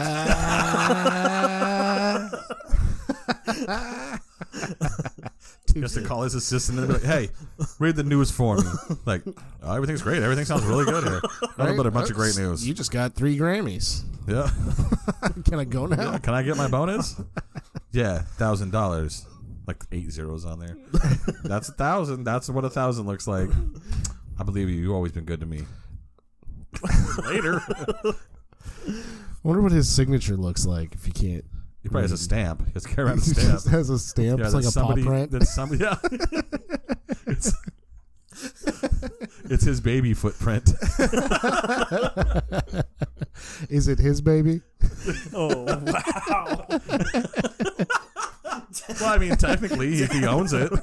He has to call his assistant and be like, "Hey, read the news for me." Like, oh, everything's great. Everything sounds really good here. Nothing but a bunch of great news. You just got three Grammys. Yeah. Can I go now? Yeah. Can I get my bonus? Yeah, thousand dollars. Like eight zeros on there. That's a thousand. That's what a thousand looks like. I believe you. You've always been good to me. Later. I wonder what his signature looks like if you can't. He probably has a stamp. He has to carry around a He stamp. just has a stamp. Yeah, it's like a that's somebody, paw print. That's somebody. Yeah. it's, it's his baby footprint. Is it his baby? Oh wow! Well, I mean, technically, if he owns it.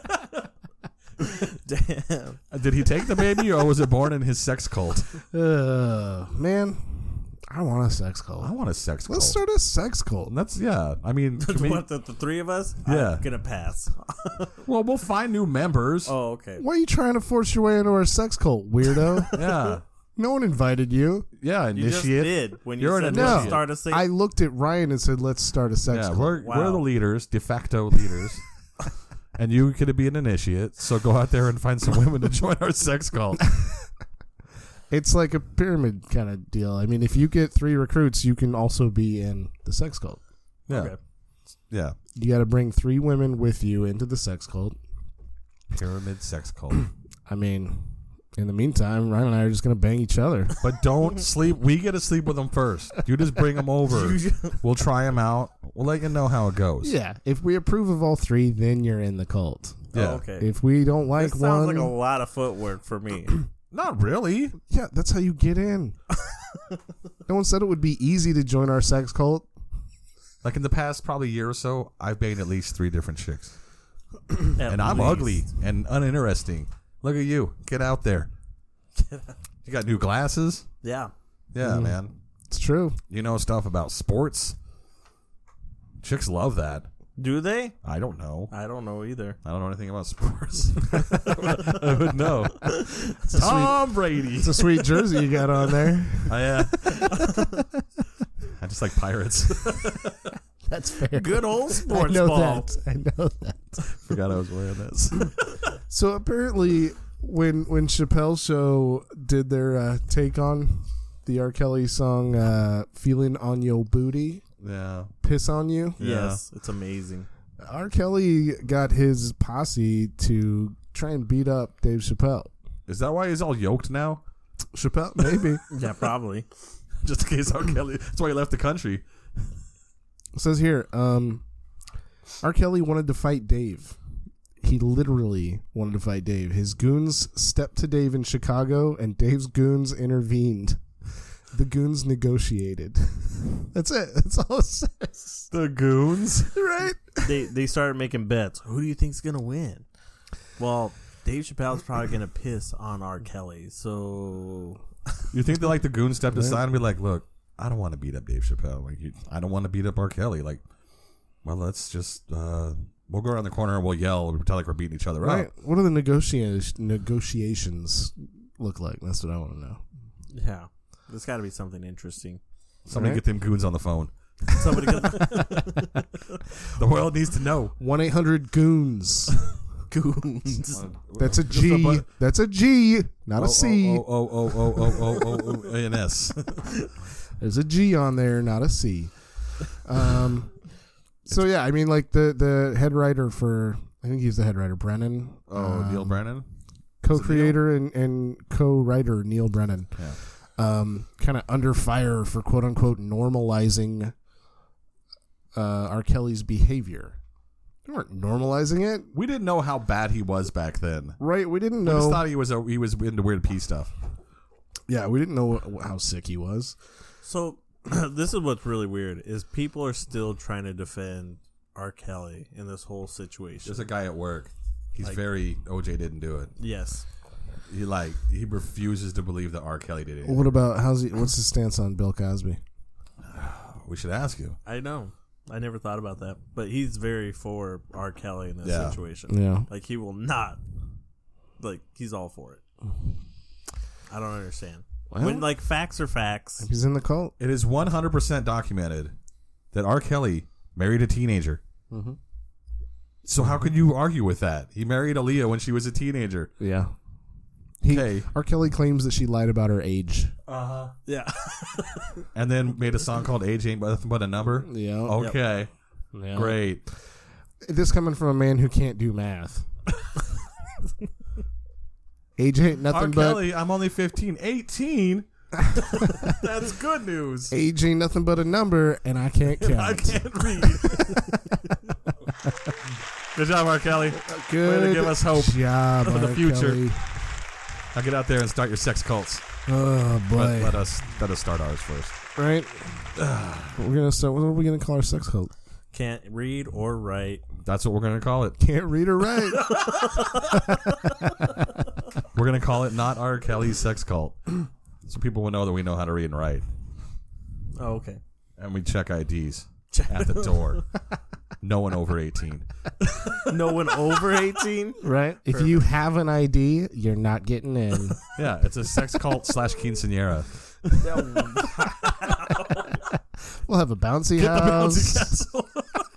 Damn. Did he take the baby, or was it born in his sex cult? Uh, man, I want to a sex cult. I want a sex cult. Let's start a sex cult. And that's yeah. I mean, to me, What, the, the three of us? Yeah. I'm gonna pass. well, we'll find new members. Oh, okay. Why are you trying to force your way into our sex cult, weirdo? Yeah, No one invited you. yeah. You just Initiate. did when you You're an said initiate. let's start a thing. I looked at Ryan and said, "Let's start a sex Yeah, cult." we're Wow. we're the leaders, de facto leaders, and you could be an initiate. So go out there and find some women to join our sex cult. It's like a pyramid kind of deal. I mean, if you get three recruits, you can also be in the sex cult. Yeah, Okay. yeah. You got to bring three women with you into the sex cult. Pyramid sex cult. I mean, in the meantime, Ryan and I are just going to bang each other. But don't sleep. We get to sleep with them first. You just bring them over. We'll try them out. We'll let you know how it goes. Yeah. If we approve of all three, then you're in the cult. Yeah. Oh, okay. If we don't like This sounds one, like a lot of footwork for me. Not really. yeah, that's how you get in. No one said it would be easy to join our sex cult. Like in the past probably year or so, I've banged at least three different chicks. At And I'm least. ugly and uninteresting. Look at you. Get out there. You got new glasses? Yeah. Yeah, Mhm. man. It's true. You know stuff about sports? Chicks love that. Do they? I don't know. I don't know either. I don't know anything about sports. I would know. Tom Brady. It's a sweet jersey you got on there. I, uh, I just like pirates. That's fair. Good old I sports know ball. that. I know that. Forgot I was wearing this. So apparently, when when Chappelle Show did their uh, take on the R. Kelly song uh, "Feeling on Your Booty," Yeah. "Piss on You," Yes, it's amazing. R. Kelly got his posse to try and beat up Dave Chappelle. Is that why he's all yoked now? Chappelle, maybe. Yeah, probably. Just in case R. Kelly. That's why he left the country. It says here, um, R. Kelly wanted to fight Dave. He literally wanted to fight Dave. His goons stepped to Dave in Chicago, and Dave's goons intervened. The goons negotiated. That's it. That's all it says. The goons. Right? They they started making bets. Who do you think's gonna win? Well, Dave Chappelle's probably gonna piss on R. Kelly. So You think that like the goons stepped Right. aside and be like, look, I don't want to beat up Dave Chappelle. Like, you, I don't want to beat up R. Kelly. Like, well, let's just uh, we'll go around the corner and we'll yell and pretend like we're beating each other Right. up. What do the negotiations negotiations look like? That's what I want to know. yeah, there's got to be something interesting. Somebody Right. get them goons on the phone. Somebody gonna The world needs to know. one eight hundred goons. goons. That's a Just G. bu- That's a G, not oh, a C. Oh, oh, oh, oh, oh, oh, oh, oh, an S. There's a G on there, not a C. Um. So yeah, I mean, like the the head writer for, I think he's the head writer, Brennan. Oh, um, Neil Brennan? co-creator and, and co-writer Neil Brennan. Yeah. Um, kind of under fire for quote unquote normalizing uh, R. Kelly's behavior. They weren't normalizing it, We didn't know how bad he was back then. right? We didn't We just know. thought he was a, he was into weird P stuff. Yeah, we didn't know wh- how sick he was. So this is what's really weird is people are still trying to defend R. Kelly in this whole situation. There's a guy at work. He's Like- very O J didn't do it. Yes. He like he refuses to believe that R. Kelly did it. What about how's he? What's his stance on Bill Cosby? We should ask you. I know. I never thought about that. But he's very for R. Kelly in this Yeah. situation. Yeah, Like he will not like he's all for it. I don't understand. well, When like facts are facts. he's in the cult. It is one hundred percent documented that R. Kelly married a teenager. Mm-hmm. So how could you argue with that? He married Aaliyah when she was a teenager. Yeah, he, Okay. R. Kelly claims that she lied about her age. Uh-huh. Yeah. And then made a song called Age Ain't But but a Number. Yeah, Okay. yeah. Great. This coming from a man who can't do math. Age ain't R. nothing but Kelly, I'm only fifteen. eighteen? That's good news. age ain't nothing but a number, and I can't count. I can't read. Good job, R. Kelly. Good Way to give us hope job for the R. future. Kelly. Now get out there and start your sex cults. Oh boy! But let us let us start ours first. Right? We're gonna start. What are we gonna call our sex cult? Can't read or write. That's what we're gonna call it. Can't read or write. We're gonna call it not R. Kelly's sex cult, so people will know that we know how to read and write. Oh, okay. and we check I Ds at the door. No one over eighteen. No one over eighteen? Right? If you have an I D, you're not getting in. Yeah, it's a sex cult slash quinceañera. We'll have a bouncy Get the house. bouncy castle.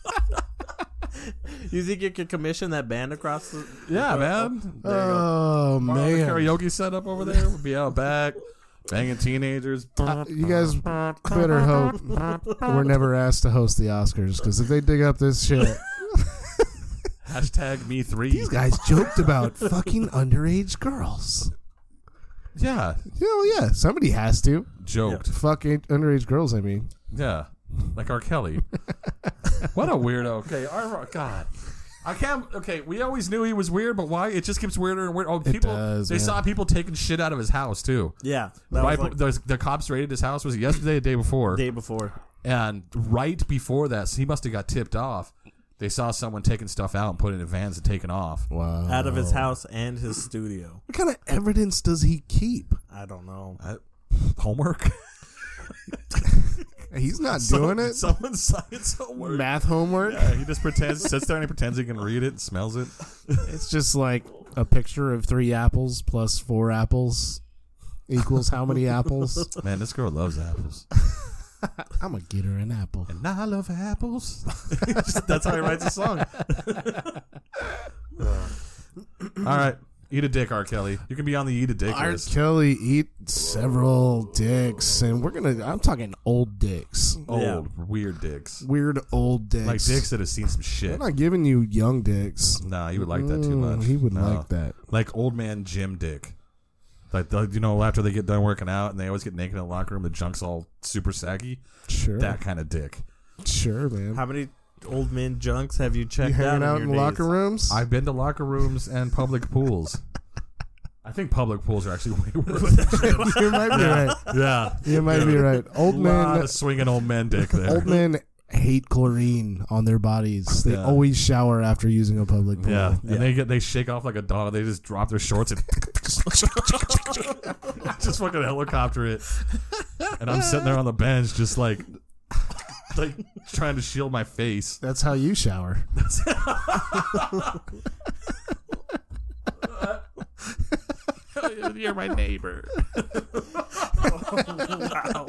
You think you could commission that band across the... Yeah, man. Oh, Borrow the man. karaoke setup over there. We'll be out back, banging teenagers. Uh, you guys better hope we're never asked to host the Oscars, because if they dig up this shit... Hashtag me three. These guys joked about fucking underage girls. Yeah, Hell yeah, somebody has to. joked. Fuck ain't underage girls, I mean. Yeah, like R. Kelly. What a weirdo. Okay, R. God. I can't. Okay, we always knew he was weird, but why? It just keeps weirder and weirder. Oh, It people. does, they man. saw people taking shit out of his house too. Yeah. That Right, was like the, the cops raided his house. Was it yesterday, or the day before? the day before. And right before that, so he must have got tipped off. They saw someone taking stuff out and putting it in vans and taking off. Wow. Out of his house and his studio. What kind of evidence does he keep? I don't know. I, homework. He's not Some- doing it. Someone's science homework. Math homework. Yeah, he just pretends, sits there and he pretends he can read it and smells it. It's just like a picture of three apples plus four apples equals how many apples? Man, this girl loves apples. I'm gonna get her an apple. And I love apples. That's how he writes a song. All right. Eat a dick, R. Kelly. You can be on the eat a dick R. list. Kelly eat several dicks, and we're gonna. I'm talking old dicks, Old, Yeah. weird dicks. weird old dicks, Like dicks that have seen some shit. I'm not giving you young dicks. Nah, you would like that too Mm, much. He would No. like that. Like old man Jim Dick. Like, the, you know, after they get done working out and they always get naked in the locker room, the junk's all super saggy. Sure, That kind of dick. sure, man. How many old men junks have you checked You hanging out, out in in your locker days? rooms? I've been to locker rooms and public pools. I think public pools are actually way worse than gyms. You might be right. Yeah. You might be right. Old A lot men, of swinging old men dick there. old men hate chlorine on their bodies. They Yeah. always shower after using a public pool. Yeah, and Yeah. they get they shake off like a dog. They just drop their shorts and just fucking helicopter it. And I'm sitting there on the bench, just like, like trying to shield my face. That's how you shower. You're my neighbor. Wow.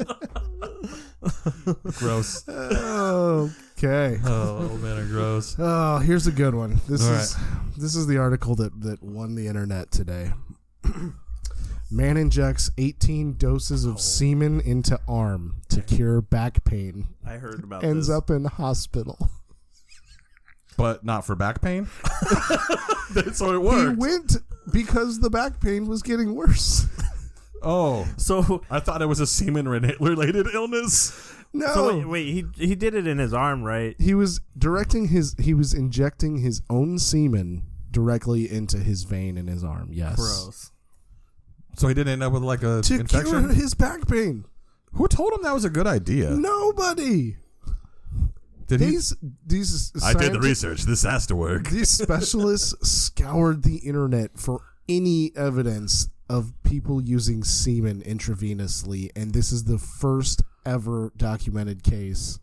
Gross. Okay. Oh, old men are gross. Oh, here's a good one. This All is this is the article that, that won the internet today. Man injects eighteen doses of semen into arm to cure back pain. I heard about Ends this. up in hospital. But not for back pain. So it He worked. went because the back pain was getting worse. Oh, So, I thought it was a semen related illness. No. so wait, wait, he he did it in his arm, right? He was directing his he was injecting his own semen directly into his vein in his arm. Yes. Gross. So he didn't end up with like a To infection. cure his back pain. Who told him that was a good idea? Nobody. Did he? These these I did the scientists- research. This has to work. These specialists scoured the internet for any evidence of people using semen intravenously, and this is the first ever documented case.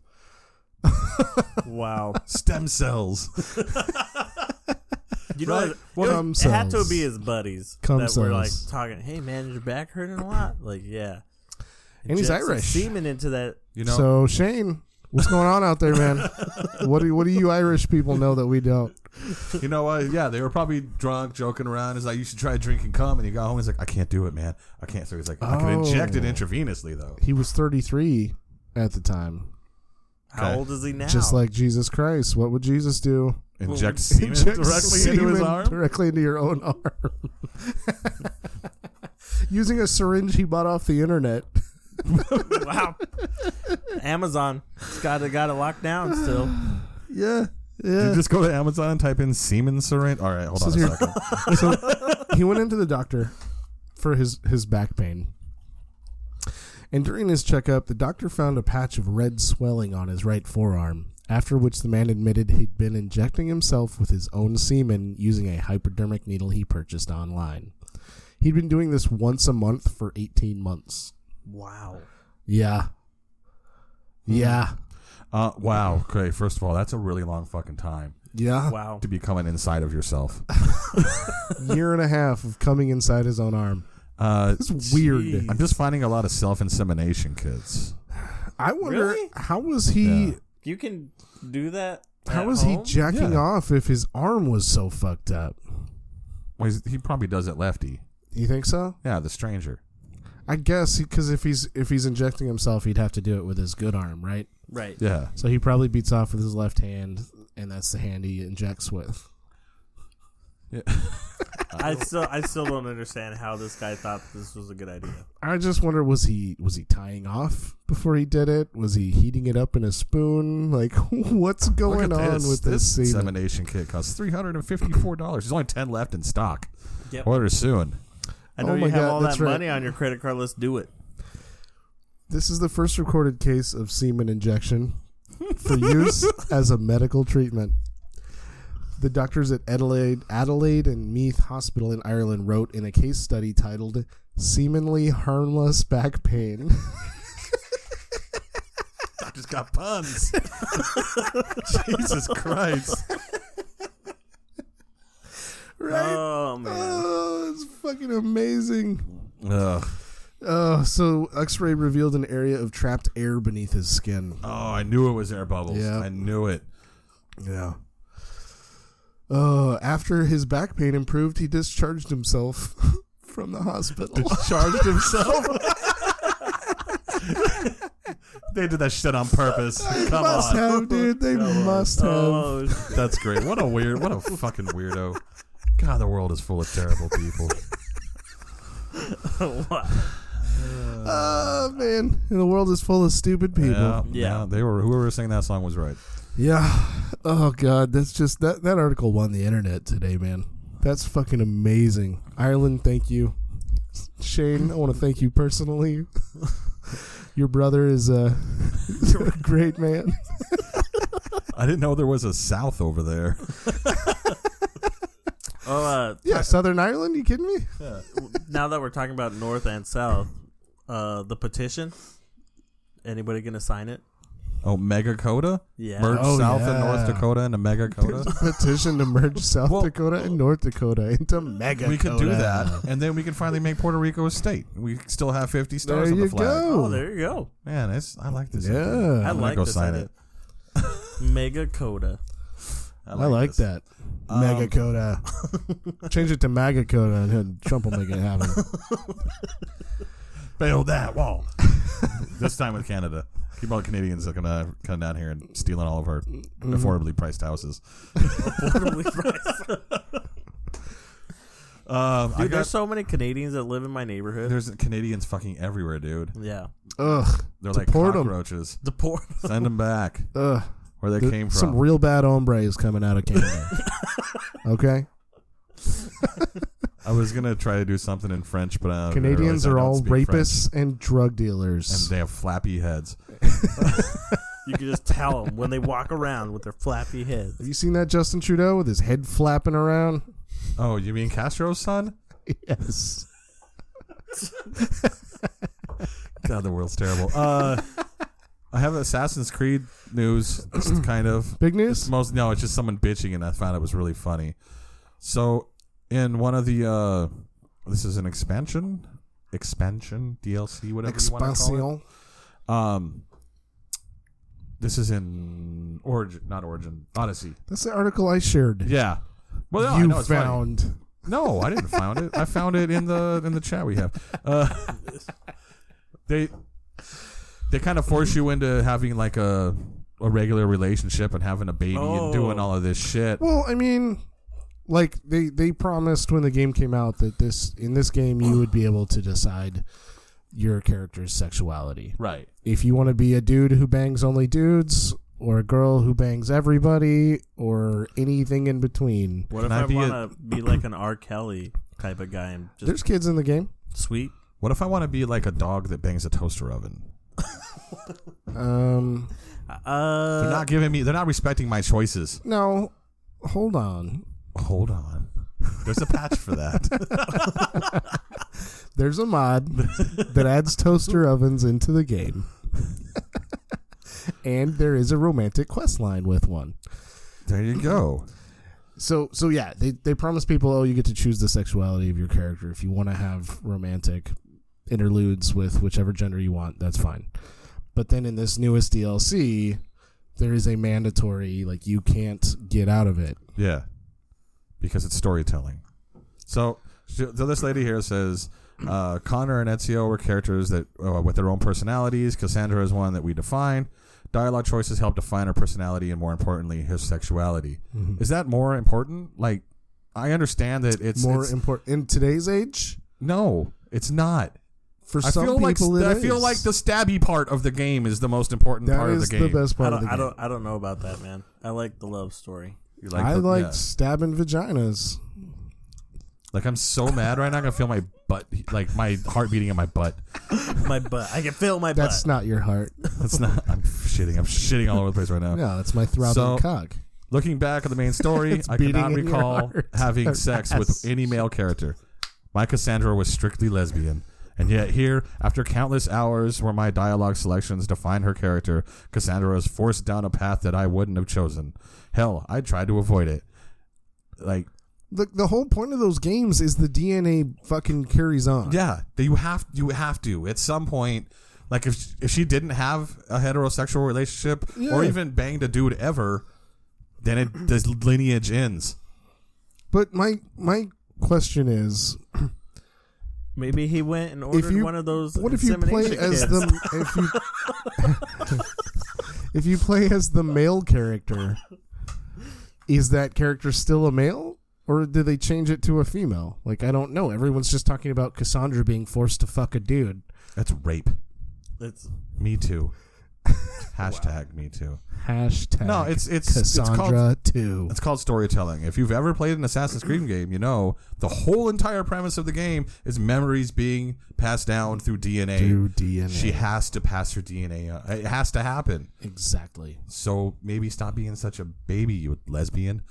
Wow. Stem cells. You know, Right. it, Well, it, cum it had to cells. be his buddies Cum that were like cells. talking. Hey man, is your back hurting a lot? Like, yeah. And he's Inject some Irish. Semen into that. You know. So Shane, what's going on out there, man? What do what do you Irish people know that we don't? You know what? Yeah, they were probably drunk, joking around. He's like, "You should try drinking cum." And he got home. He's like, "I can't do it, man. I can't." So he's like, "I can Oh. inject it intravenously, though." He was thirty-three at the time, How Okay. old is he now? just like Jesus Christ. What would Jesus do? Inject semen Inject directly into his semen arm. directly into your own arm, using a syringe he bought off the internet. Wow. Amazon got it got it locked down still. Yeah, You yeah. just go to Amazon, type in semen syringe. All right, hold on Says a here- second. So he went into the doctor for his, his back pain. And during his checkup, the doctor found a patch of red swelling on his right forearm, after which the man admitted he'd been injecting himself with his own semen using a hypodermic needle he purchased online. He'd been doing this once a month for eighteen months. Wow. Yeah. Yeah. Uh, wow. Okay. First of all, that's a really long fucking time Yeah. Wow. to be coming inside of yourself. Year and a half of coming inside his own arm. Uh, It's weird. Jeez. I'm just finding a lot of self-insemination kids. I wonder Really? how was he Yeah. You can do that. how at was home? he jacking Yeah. off if his arm was so fucked up? Well, he's, he probably does it lefty. You think so? Yeah, the stranger. I guess because if he's if he's injecting himself, he'd have to do it with his good arm, right? Right. Yeah. So he probably beats off with his left hand, and that's the hand he injects with. Yeah. I still I still don't understand how this guy thought this was a good idea. I just wonder was he was he tying off before he did it? Was he heating it up in a spoon? Like what's going Look at on this. with this this, semen? insemination kit costs three hundred and fifty-four dollars. There's only ten left in stock. Yep. Order soon. I know Oh you my have God, all that's that right. money on your credit card. Let's do it. This is the first recorded case of semen injection for use as a medical treatment. The doctors at Adelaide, Adelaide and Meath Hospital in Ireland wrote in a case study titled "Seemingly Harmless Back Pain." Doctor's got puns. Jesus Christ. Right? Oh man. Oh, it's fucking amazing. Ugh. Oh, so X-ray revealed an area of trapped air beneath his skin. Oh, I knew it was air bubbles. Yeah. I knew it. Yeah. Oh, after his back pain improved, he discharged himself from the hospital. Discharged himself. They did that shit on purpose. Come must on. have, dude. They Come on. must have. Oh, That's great. What a weird, what a fucking weirdo. God, the world is full of terrible people. what? Oh, man. And the world is full of stupid people. Yeah, Yeah. yeah, they were. Whoever sang that song was right. Yeah. Oh, God. That's just, that, that article won the internet today, man. That's fucking amazing. Ireland, thank you. Shane, I want to thank you personally. Your brother is uh, a great man. I didn't know there was a South over there. Oh, uh, Yeah, Southern Ireland? You kidding me? now that we're talking about North and South, uh, the petition. Anybody gonna sign it? Oh, Mega Coda? Yeah. Merge Oh, South yeah. and North Dakota into Mega There's Coda? a petition to merge South Well- Dakota and North Dakota into mega. We could do that, and then we can finally make Puerto Rico a state. We still have fifty stars There on the you flag. go. Oh, there you go. Man, it's, I like this. Yeah. idea. I I'm gonna like go this sign idea. it. Mega Coda. I like this. that. Um, Mega Coda. Change it to Maga Coda and then Trump will make it happen. Build that wall. This time with Canada. Keep all the Canadians that gonna come down here and stealing all of our Mm-hmm. affordably priced houses. Affordably priced. Um, I Dude, got, there's so many Canadians that live in my neighborhood. there's Canadians fucking everywhere, dude. Yeah. Ugh. They're like Deport 'em. cockroaches. The poor. Send them back Ugh. where they There- came Some from. real bad hombres coming out of Canada. Okay? I was gonna try to do something in French, but uh, Canadians I are don't all speak rapists French. and drug and dealers. they have flappy heads. You can just tell them when they walk around with their flappy heads. Have you seen that Justin Trudeau with his head flapping around? Oh, you mean Castro's son? Yes. God, the world's terrible. Uh, I have Assassin's Creed news, just kind of. Big It's news? most no, it's just someone bitching, and I found it was really funny. So, in one of the, uh, this is an expansion, expansion D L C, whatever you want to call Expansion. it. Um, this is in Origin, not Origin, Odyssey. That's the article I shared. Yeah. Well, no, I you know it's funny. found. No, I didn't found it. I found it in the in the chat we have. Uh, they they kind of force you into having like a a regular relationship and having a baby and doing Oh. all of this shit. Well, I mean, like they they promised when the game came out that this in this game you would be able to decide your character's sexuality. Right. If you want to be a dude who bangs only dudes, or a girl who bangs everybody, or anything in between. What Can if I I, be a- want to be like an R. Kelly type of guy and just There's kids in the game. sweet? What if I want to be like a dog that bangs a toaster oven? Um, Uh, They're not giving me. They're not respecting my choices. no, hold on. Hold on. There's a patch for that. There's a mod that adds toaster ovens into the game. and there is a romantic quest line with one. There you go. So, so yeah, they they promise people, oh, you get to choose the sexuality of your character. If you want to have romantic interludes with whichever gender you want, that's fine. But then in this newest D L C, there is a mandatory, like, you can't get out of it. Yeah, because it's storytelling. So, so this lady here says, uh, Connor and Ezio were characters that uh, with their own personalities. Cassandra is one that we define. Dialogue choices help define her personality and, more importantly, her sexuality. Mm-hmm. Is that more important? Like, I understand that it's more it's, important in today's age. No, it's not. For I some feel people, like it I is. feel like the stabby part of the game is the most important that part of the is game. the best part I of don't, the I game. don't. I don't know about that, man. I like the love story. You like I the, like yeah. stabbing vaginas. Like, I'm so mad right now. I can feel my butt, like my heart beating in my butt. My butt. I can feel my That's butt. not your heart. That's not. I'm shitting. I'm shitting all over the place right now. No, that's my throbbing So- cock. Looking back at the main story, It's I beating cannot in your recall heart. having Or sex ass. with any male character. My Cassandra was strictly lesbian. And yet here, after countless hours where my dialogue selections define her character, Cassandra was forced down a path that I wouldn't have chosen. Hell, I tried to avoid it. Like, The the whole point of those games is the D N A fucking carries on. yeah, you have you have to at some point. Like, if if she didn't have a heterosexual relationship Yeah. or even banged a dude ever, then it the lineage ends. But my my question is, Maybe he went and ordered you- one of those. what if you play insemination as kits? the if you if you play as the male character, is that character still a male? Or did they change it to a female? Like, I don't know. Everyone's just talking about Cassandra being forced to fuck a dude. That's rape. It's Me too. Hashtag me too. Hashtag No, it's it's Cassandra it's too. called, it's called storytelling. If you've ever played an Assassin's Creed game, you know the whole entire premise of the game is memories being passed down through D N A. Through D N A. She has to pass her D N A. Uh, It has to happen. Exactly. So maybe stop being such a baby, you lesbian.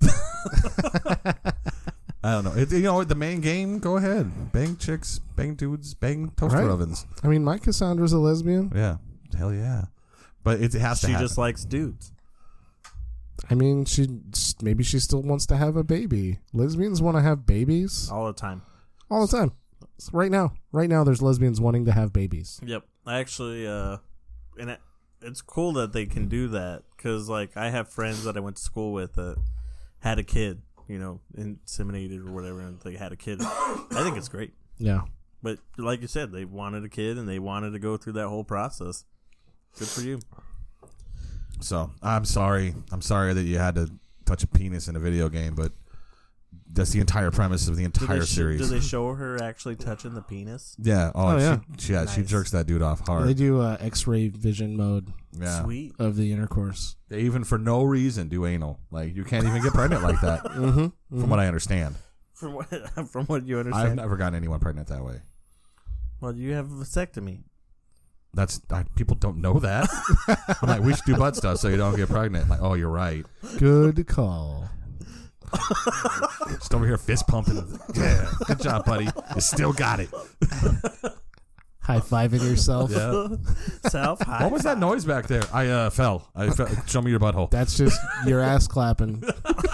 I don't know. It, you know, the main game, go ahead. Bang chicks, bang dudes, bang toaster Right. ovens. I mean, my Cassandra's a lesbian. Yeah. Hell yeah. But it, it has to she happen. just likes dudes. I mean, she maybe she still wants to have a baby. Lesbians want to have babies All the time. all the time. Right now, right now, there's lesbians wanting to have babies. Yep. I actually, uh, and it, it's cool that they can do that because, like, I have friends that I went to school with that had a kid, you know, inseminated or whatever, and they had a kid. I think it's great. Yeah. But like you said, they wanted a kid and they wanted to go through that whole process. Good for you. So I'm sorry. I'm sorry that you had to touch a penis in a video game, but that's the entire premise of the Do entire they, sh- series. do they show her actually touching the penis? yeah. Oh, Oh, yeah. She, she, yeah, she Nice. jerks that dude off hard. They do uh, X-ray vision mode yeah. Sweet. of the intercourse. They even for no reason do anal. Like you can't even get pregnant like that. Mm-hmm. From what I understand, From what from what you I've understand. never gotten anyone pregnant that way. Well, you have a vasectomy. That's I, people don't know that. I'm like, we should do butt stuff so you don't get pregnant. Like, oh, you're right. Good call. Just over here fist pumping. Yeah, good job, buddy. You still got it. High fiving yourself. Yeah. Self high. What was that noise back there? I uh, fell. I fell. Show me your butthole. That's just your ass clapping.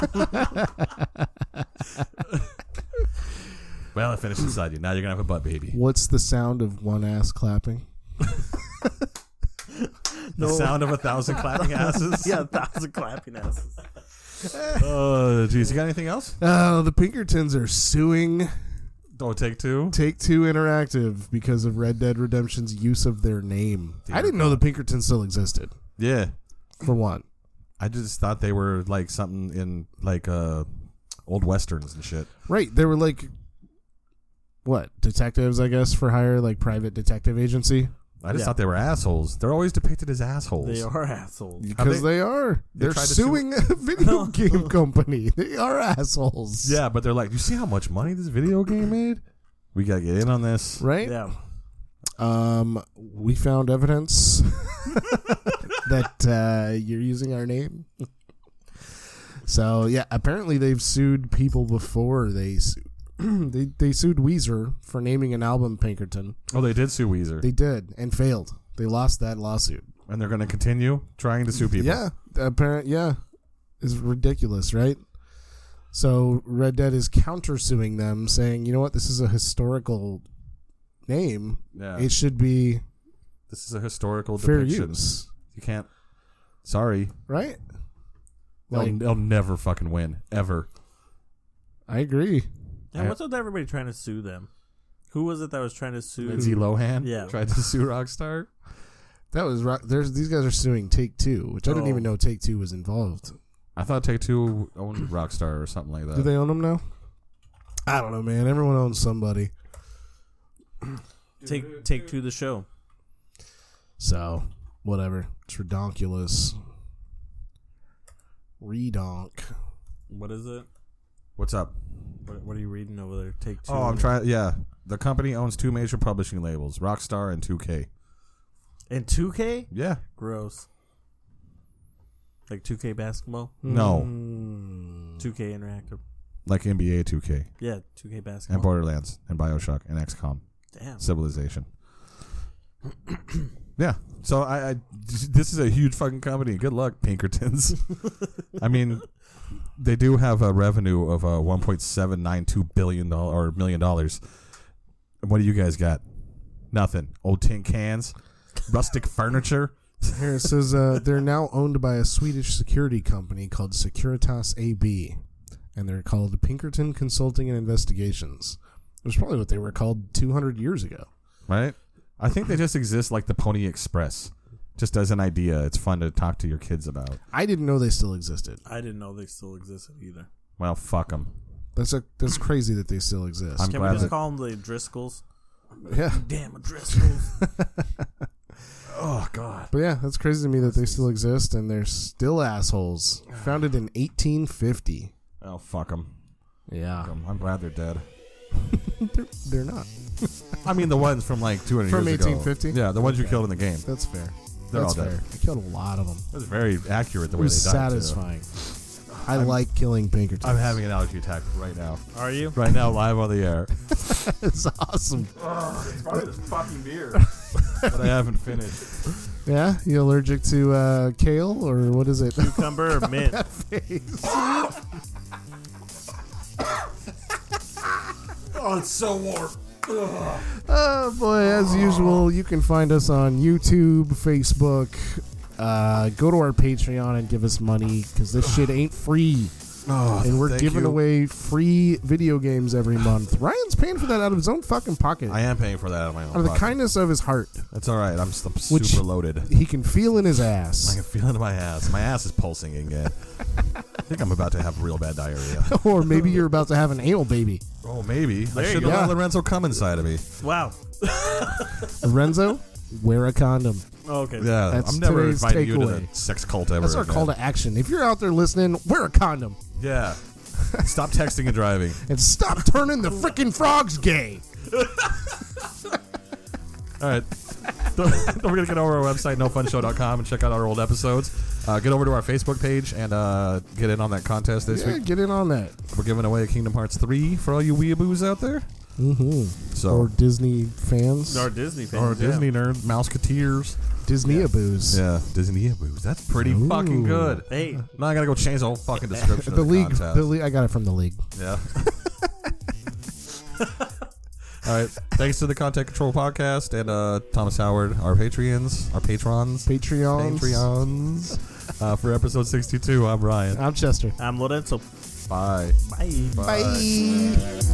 Well, I finished inside you. Now you're gonna have a butt baby. What's the sound of one ass clapping? The sound of a thousand clapping asses. Yeah, a thousand clapping asses. Oh, geez. You got anything else? Oh, the Pinkertons are suing Don't take two. Take-Two Interactive because of Red Dead Redemption's use of their name. Dear I didn't know the Pinkertons still existed, Yeah. for one. I just thought they were like something in like uh old westerns and shit. Right, they were like, what, detectives, I guess, for hire, like private detective agency? I just Yeah. thought they were assholes. They're always depicted as assholes. They are assholes. Because they- they, are. they They're tried to suing a video game company. They are assholes. Yeah, but they're like, you see how much money this video game made? We gotta get in on this. Right? Yeah. Um, we found evidence that uh, you're using our name. So yeah, apparently they've sued people before. They su- they they sued Weezer for naming an album Pinkerton. Oh, they did sue Weezer. They did and failed. They lost that lawsuit. And they're going to continue trying to sue people. Yeah, apparent. Yeah, is ridiculous, right? So Red Dead is countersuing them, saying, "You know what? This is a historical name. Yeah. It should be This is a historical fair depiction. use, You can't. Sorry. right?" They'll, Like, they'll never fucking win. Ever. I agree. And what's with everybody trying to sue them? Who was it that was trying to sue? Lindsay Lohan Yeah. tried to sue Rockstar. That was Rock. There's these guys are suing Take Two, which I didn't Oh. even know Take Two was involved. I thought Take-Two owned Rockstar or something like that. Do they own them now? I don't know, man. Everyone owns somebody. Take take to the show. So, whatever. It's redonkulous. Redonk. What is it? What's up? What, what are you reading over there? Take two. Oh, I'm trying. Yeah. The company owns two major publishing labels, Rockstar and two K. And two K? Yeah. Gross. Like two K basketball? No. Mm. two K interactive. Like N B A two K Yeah, two K and basketball. Borderlands and Bioshock and X COM. Damn. Civilization. Yeah. So I, I, this is a huge fucking company. Good luck, Pinkertons. I mean, they do have a revenue of uh, one point seven nine two billion dollars or million dollars. What do you guys got? Nothing. Old tin cans, rustic furniture. Here it says uh, they're now owned by a Swedish security company called Securitas A B, and they're called Pinkerton Consulting and Investigations. It was probably what they were called two hundred years ago. Right? I think they just exist like the Pony Express. Just as an idea, it's fun to talk to your kids about. I didn't know they still existed. I didn't know they still existed either. Well, fuck them. That's a, that's crazy that they still exist. I'm Can glad we just that- call them the Driscolls? yeah, Damn Driscolls. Oh, God. but yeah, that's crazy to me that they still exist and they're still assholes. Founded in eighteen fifty. Oh, fuck them. Yeah, I'm glad they're dead. they're, they're not. I mean, the ones from like two hundred From years ago. eighteen fifty? Yeah, the ones you killed in the game. That's fair. They're That's all dead. fair. I killed a lot of them. It was very accurate the It way was they died. too. satisfying. I like killing Pinkertons. I'm having an allergy attack right now. Are you? Right now, live on the air. It's awesome. It's probably this fucking beer. But I haven't finished. Yeah, you allergic to uh, kale or what is it? Cucumber or mint? Face. Oh, it's so warm. Oh boy, as usual, you can find us on YouTube, Facebook. Uh, go to our Patreon and give us money because this shit ain't free. Oh, And we're thank giving you. away free video games every month. Ryan's paying for that out of his own fucking pocket. I am paying for that out of my own out of the pocket. kindness of his heart. That's all right. I'm, st- I'm Which- super loaded. He can feel in his I ass. can feel it in my ass. My ass is pulsing again. I think I'm about to have real bad diarrhea. Or maybe you're about to have an anal baby. Oh, maybe. I There you should go. have let Lorenzo come inside of me. Wow. Renzo, wear a condom. Oh, okay. Yeah, That's I'm never today's inviting you to takeaway. the sex cult ever That's our again. call to action. If you're out there listening, wear a condom. Yeah. Stop texting and driving. And stop turning the freaking frogs gay. All right. Don't, don't forget to get over to our website, no fun show dot com, and check out our old episodes. Uh, get over to our Facebook page and uh, get in on that contest this Yeah, week. get in on that. We're giving away Kingdom Hearts three for all you weeaboos out there. Mm-hmm. So, Or Disney fans. Or Disney fans. or yeah. Disney nerds, Mouseketeers. Disney-aboos. Yeah, Disney-aboos. That's pretty Ooh. fucking good. Hey, Now I gotta go change the whole fucking description The of the league, contest. the league. I got it from the league. Yeah. All right. Thanks to the Content Control Podcast and uh, Thomas Howard, our Patreons, our patrons, Patreons. Patreons. Uh, for episode sixty-two, I'm Ryan. I'm Chester. I'm Lorenzo. Bye. Bye. Bye.